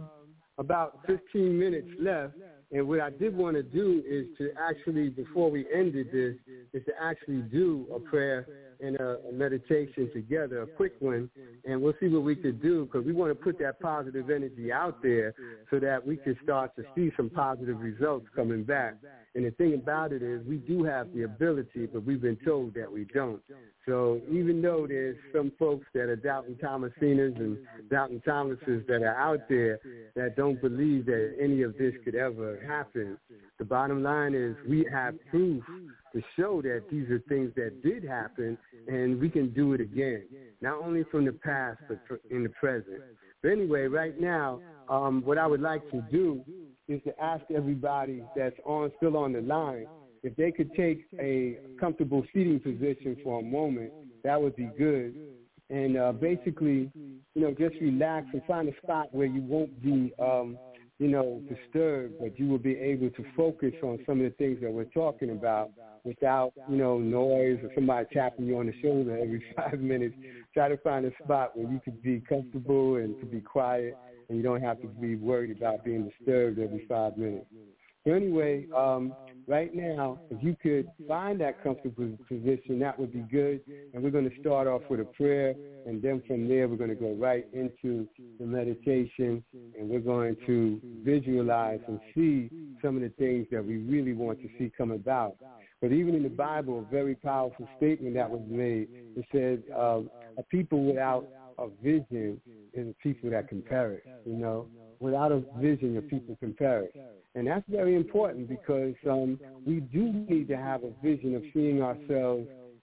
about 15 minutes left, and what I did want to do is to actually, before we ended this, is to actually do a prayer and a meditation together, a quick one, and we'll see what we could do, because we want to put that positive energy out there so that we can start to see some positive results coming back. And the thing about it is we do have the ability, but we've been told that we don't. So even though there's some folks that are doubting Thomasinas and doubting Thomases that are out there that don't believe that any of this could ever happen, the bottom line is we have proof to show that these are things that did happen, and we can do it again, not only from the past but in the present. But anyway, right now, what I would like to do is to ask everybody that's still on the line, if they could take a comfortable seating position for a moment, that would be good. And basically, just relax and find a spot where you won't be, disturbed, but you will be able to focus on some of the things that we're talking about without, noise or somebody tapping you on the shoulder every 5 minutes. Try to find a spot where you could be comfortable and to be quiet, and you don't have to be worried about being disturbed every 5 minutes. So anyway, right now, if you could find that comfortable position, that would be good. And we're going to start off with a prayer, and then from there we're going to go right into the meditation, and we're going to visualize and see some of the things that we really want to see come about. But even in the Bible, a very powerful statement that was made, it said, a people without a vision is a people that can perish, Without a vision, your people can perish. And that's very important because we do need to have a vision of seeing ourselves,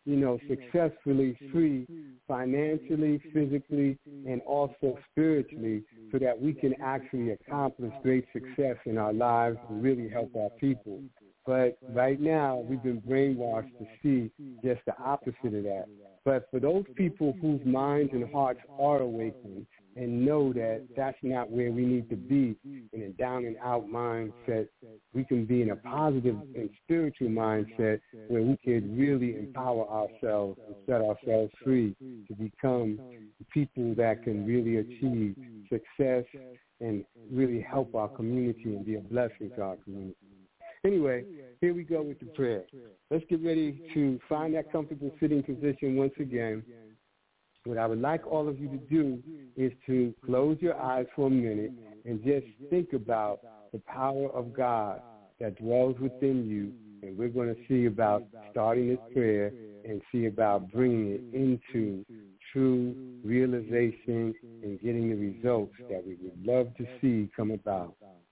successfully free financially, physically, and also spiritually, so that we can actually accomplish great success in our lives and really help our people. But right now, we've been brainwashed to see just the opposite of that. But for those people whose minds and hearts are awakened and know that that's not where we need to be in a down and out mindset, we can be in a positive and spiritual mindset where we could really empower ourselves and set ourselves free to become people that can really achieve success and really help our community and be a blessing to our community. Anyway, here we go with the prayer. Let's get ready to find that comfortable sitting position once again. What I would like all of you to do is to close your eyes for a minute and just think about the power of God that dwells within you. And we're going to see about starting this prayer and see about bringing it into true realization and getting the results that we would love to see come about.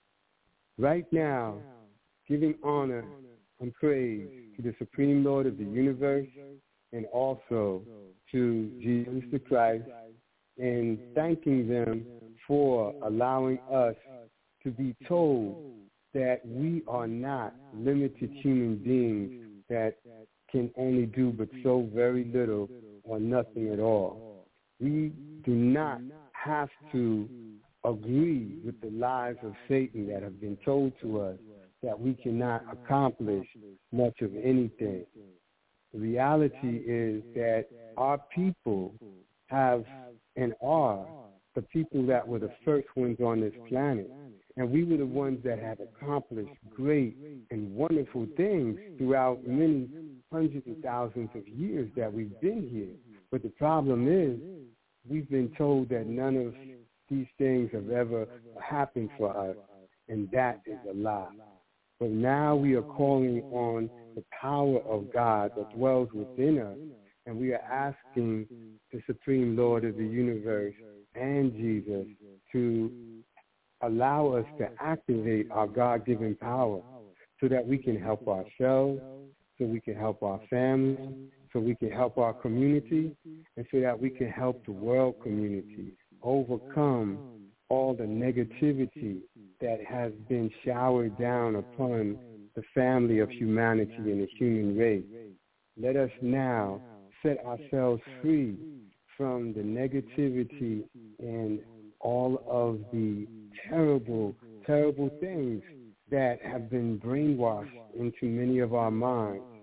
Right now, giving honor and praise to the Supreme Lord of the universe and also to Jesus the Christ, and thanking them for allowing us to be told that we are not limited human beings that can only do but so very little or nothing at all. We do not have to agree with the lies of Satan that have been told to us that we cannot accomplish much of anything. The reality is that our people have and are the people that were the first ones on this planet. And we were the ones that have accomplished great and wonderful things throughout many hundreds of thousands of years that we've been here. But the problem is we've been told that none of these things have ever happened for us, and that is a lie. But now we are calling on the power of God that dwells within us, and we are asking the Supreme Lord of the universe and Jesus to allow us to activate our God-given power so that we can help ourselves, so we can help our families, so we can help our community, and so that we can help the world community overcome all the negativity that has been showered down upon the family of humanity and the human race. Let us now set ourselves free from the negativity and all of the terrible, terrible things that have been brainwashed into many of our minds,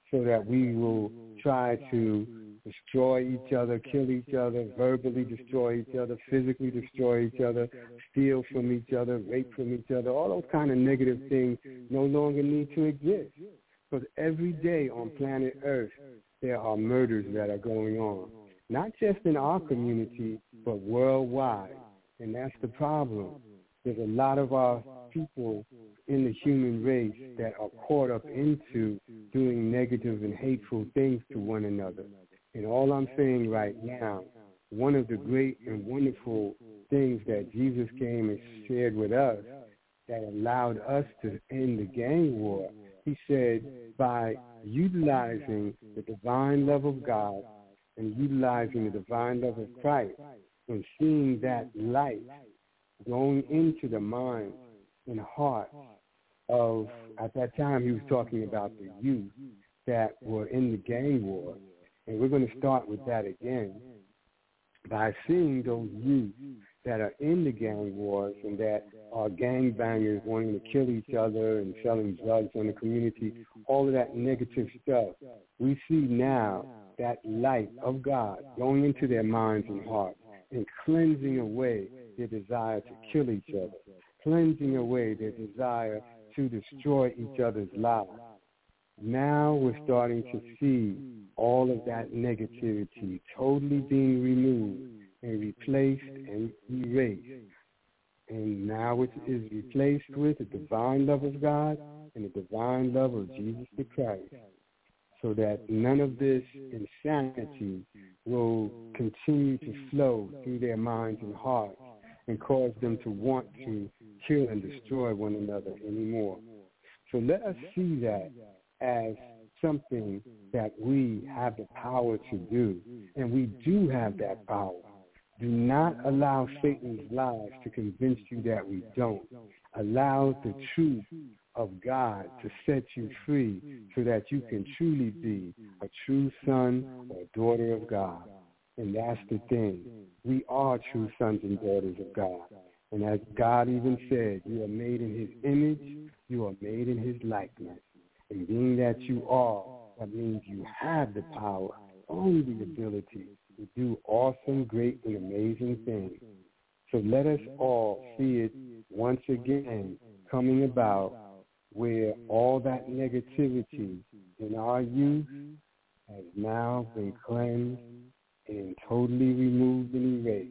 so that we will try to destroy each other, kill each other, verbally destroy each other, physically destroy each other, steal from each other, rape from each other. All those kind of negative things no longer need to exist. Because every day on planet Earth, there are murders that are going on, not just in our community, but worldwide. And that's the problem. There's a lot of our people in the human race that are caught up into doing negative and hateful things to one another. And all I'm saying right now, one of the great and wonderful things that Jesus came and shared with us that allowed us to end the gang war, he said, by utilizing the divine love of God and utilizing the divine love of Christ and seeing that light going into the mind and heart of, at that time he was talking about the youth that were in the gang war. And we're going to start with that again by seeing those youth that are in the gang wars and that are gangbangers wanting to kill each other and selling drugs in the community, all of that negative stuff. We see now that light of God going into their minds and hearts and cleansing away their desire to kill each other, cleansing away their desire to destroy each other's lives. Now we're starting to see all of that negativity totally being removed and replaced and erased. And now it is replaced with the divine love of God and the divine love of Jesus the Christ, so that none of this insanity will continue to flow through their minds and hearts and cause them to want to kill and destroy one another anymore. So let us see that as something that we have the power to do, and we do have that power. Do not allow Satan's lies to convince you that we don't. Allow the truth of God to set you free so that you can truly be a true son or daughter of God. And that's the thing. We are true sons and daughters of God. And as God even said, you are made in his image, you are made in his likeness. And being that you are, that means you have the power, only the ability to do awesome, great, and amazing things. So let us all see it once again coming about, where all that negativity in our youth has now been cleansed and totally removed and erased.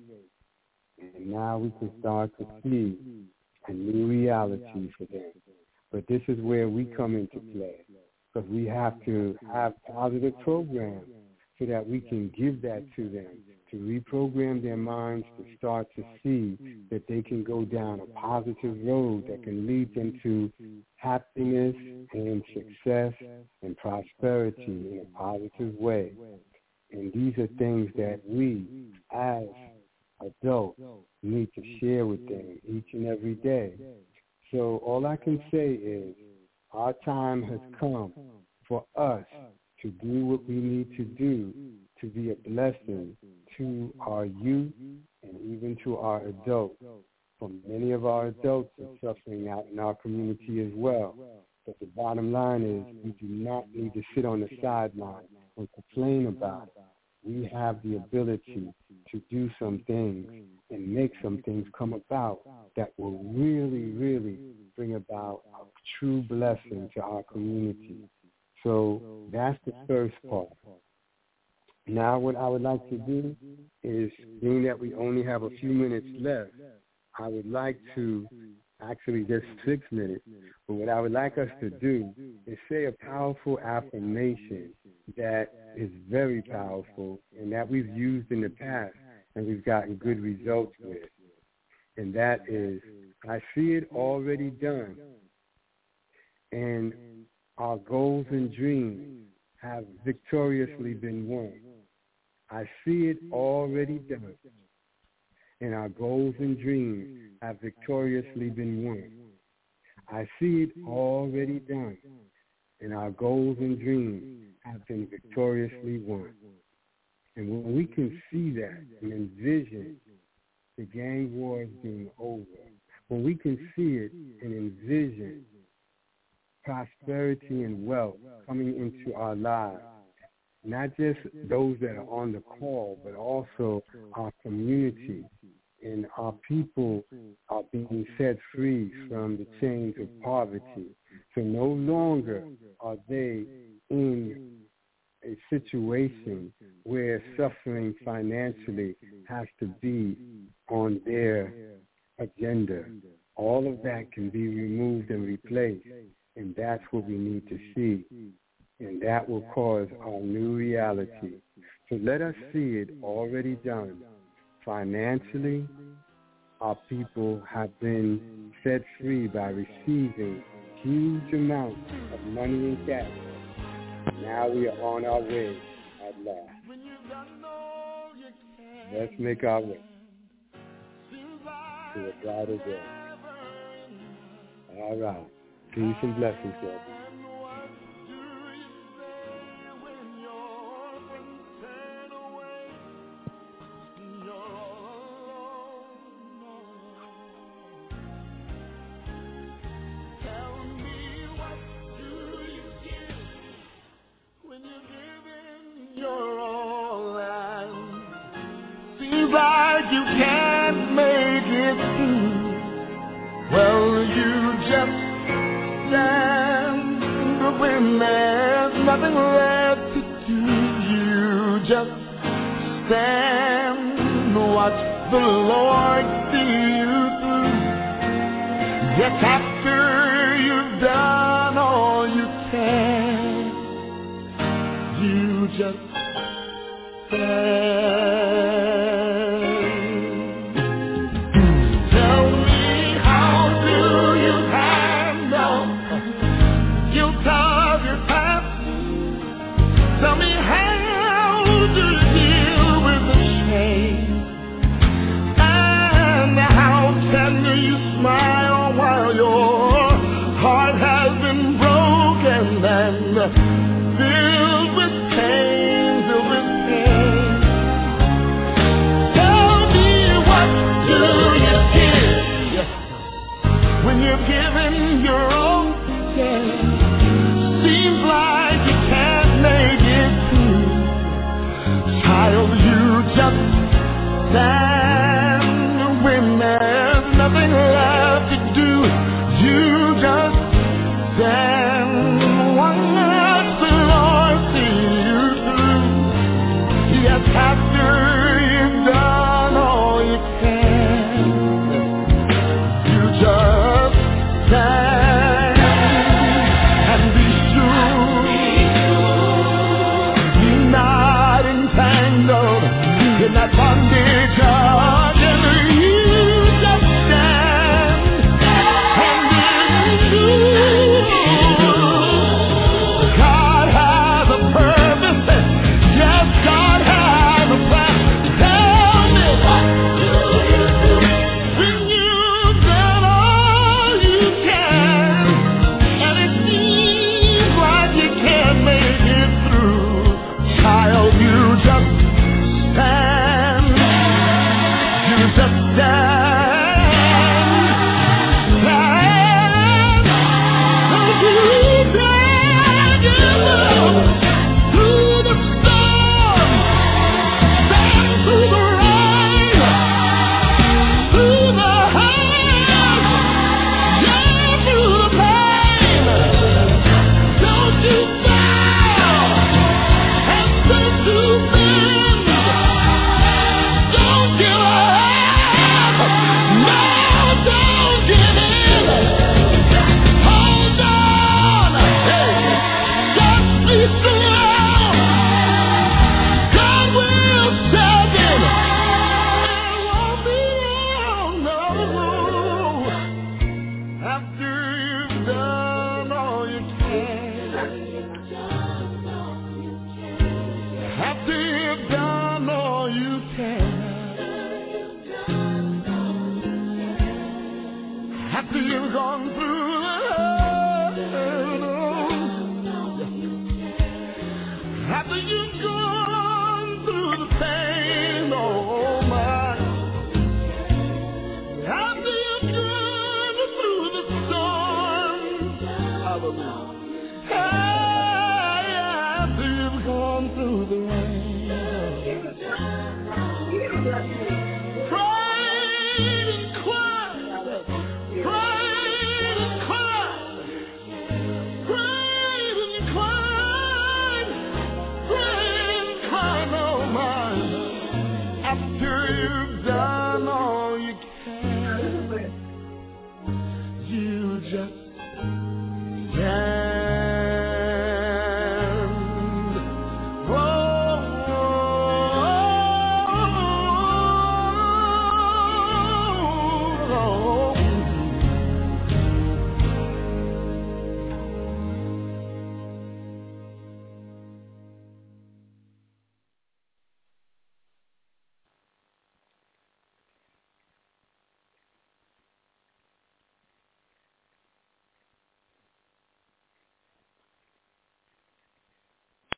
And now we can start to see a new reality for them. But this is where we come into play, because we have to have positive programs so that we can give that to them, to reprogram their minds, to start to see that they can go down a positive road that can lead them to happiness and success and prosperity in a positive way. And these are things that we, as adults, need to share with them each and every day. So all I can say is our time has come for us to do what we need to do to be a blessing to our youth and even to our adults. For many of our adults are suffering out in our community as well. But the bottom line is we do not need to sit on the sidelines and complain about it. We have the ability to do some things and make some things come about that will really, really bring about a true blessing to our community. So that's the first part. Now what I would like to do is, being that we only have a few minutes left, I would like to, actually just 6 minutes, but what I would like us to do is say a powerful affirmation that is very powerful and that we've used in the past and we've gotten good results with. And that is, I see it already done, and our goals and dreams have victoriously been won. I see it already done, and our goals and dreams have victoriously been won. I see it already done, and our goals and dreams have been victoriously won. And when we can see that and envision the gang wars being over, when we can see it and envision prosperity and wealth coming into our lives. Not just those that are on the call, but also our community. And our people are being set free from the chains of poverty. So no longer are they in a situation where suffering financially has to be on their agenda. All of that can be removed and replaced, and that's what we need to see. And that will cause our new reality. So let us see it already done. Financially, our people have been set free by receiving huge amounts of money and cash. Now we are on our way at last. Let's make our way to a brighter day. All right. Peace and blessings, everyone. Like you can't make it through. Well, you just stand when there's nothing left to do. You just stand and watch the Lord see you through. Just after you've done all you can, you just stand. Filled with pain, filled with pain. Tell me, what do you give when you're giving your own? Seems like you can't make it through. Child, you just stand when there's nothing left to do. You just stand. After you've done all you can, you just stand and be sure you're not entangled in that bondage of just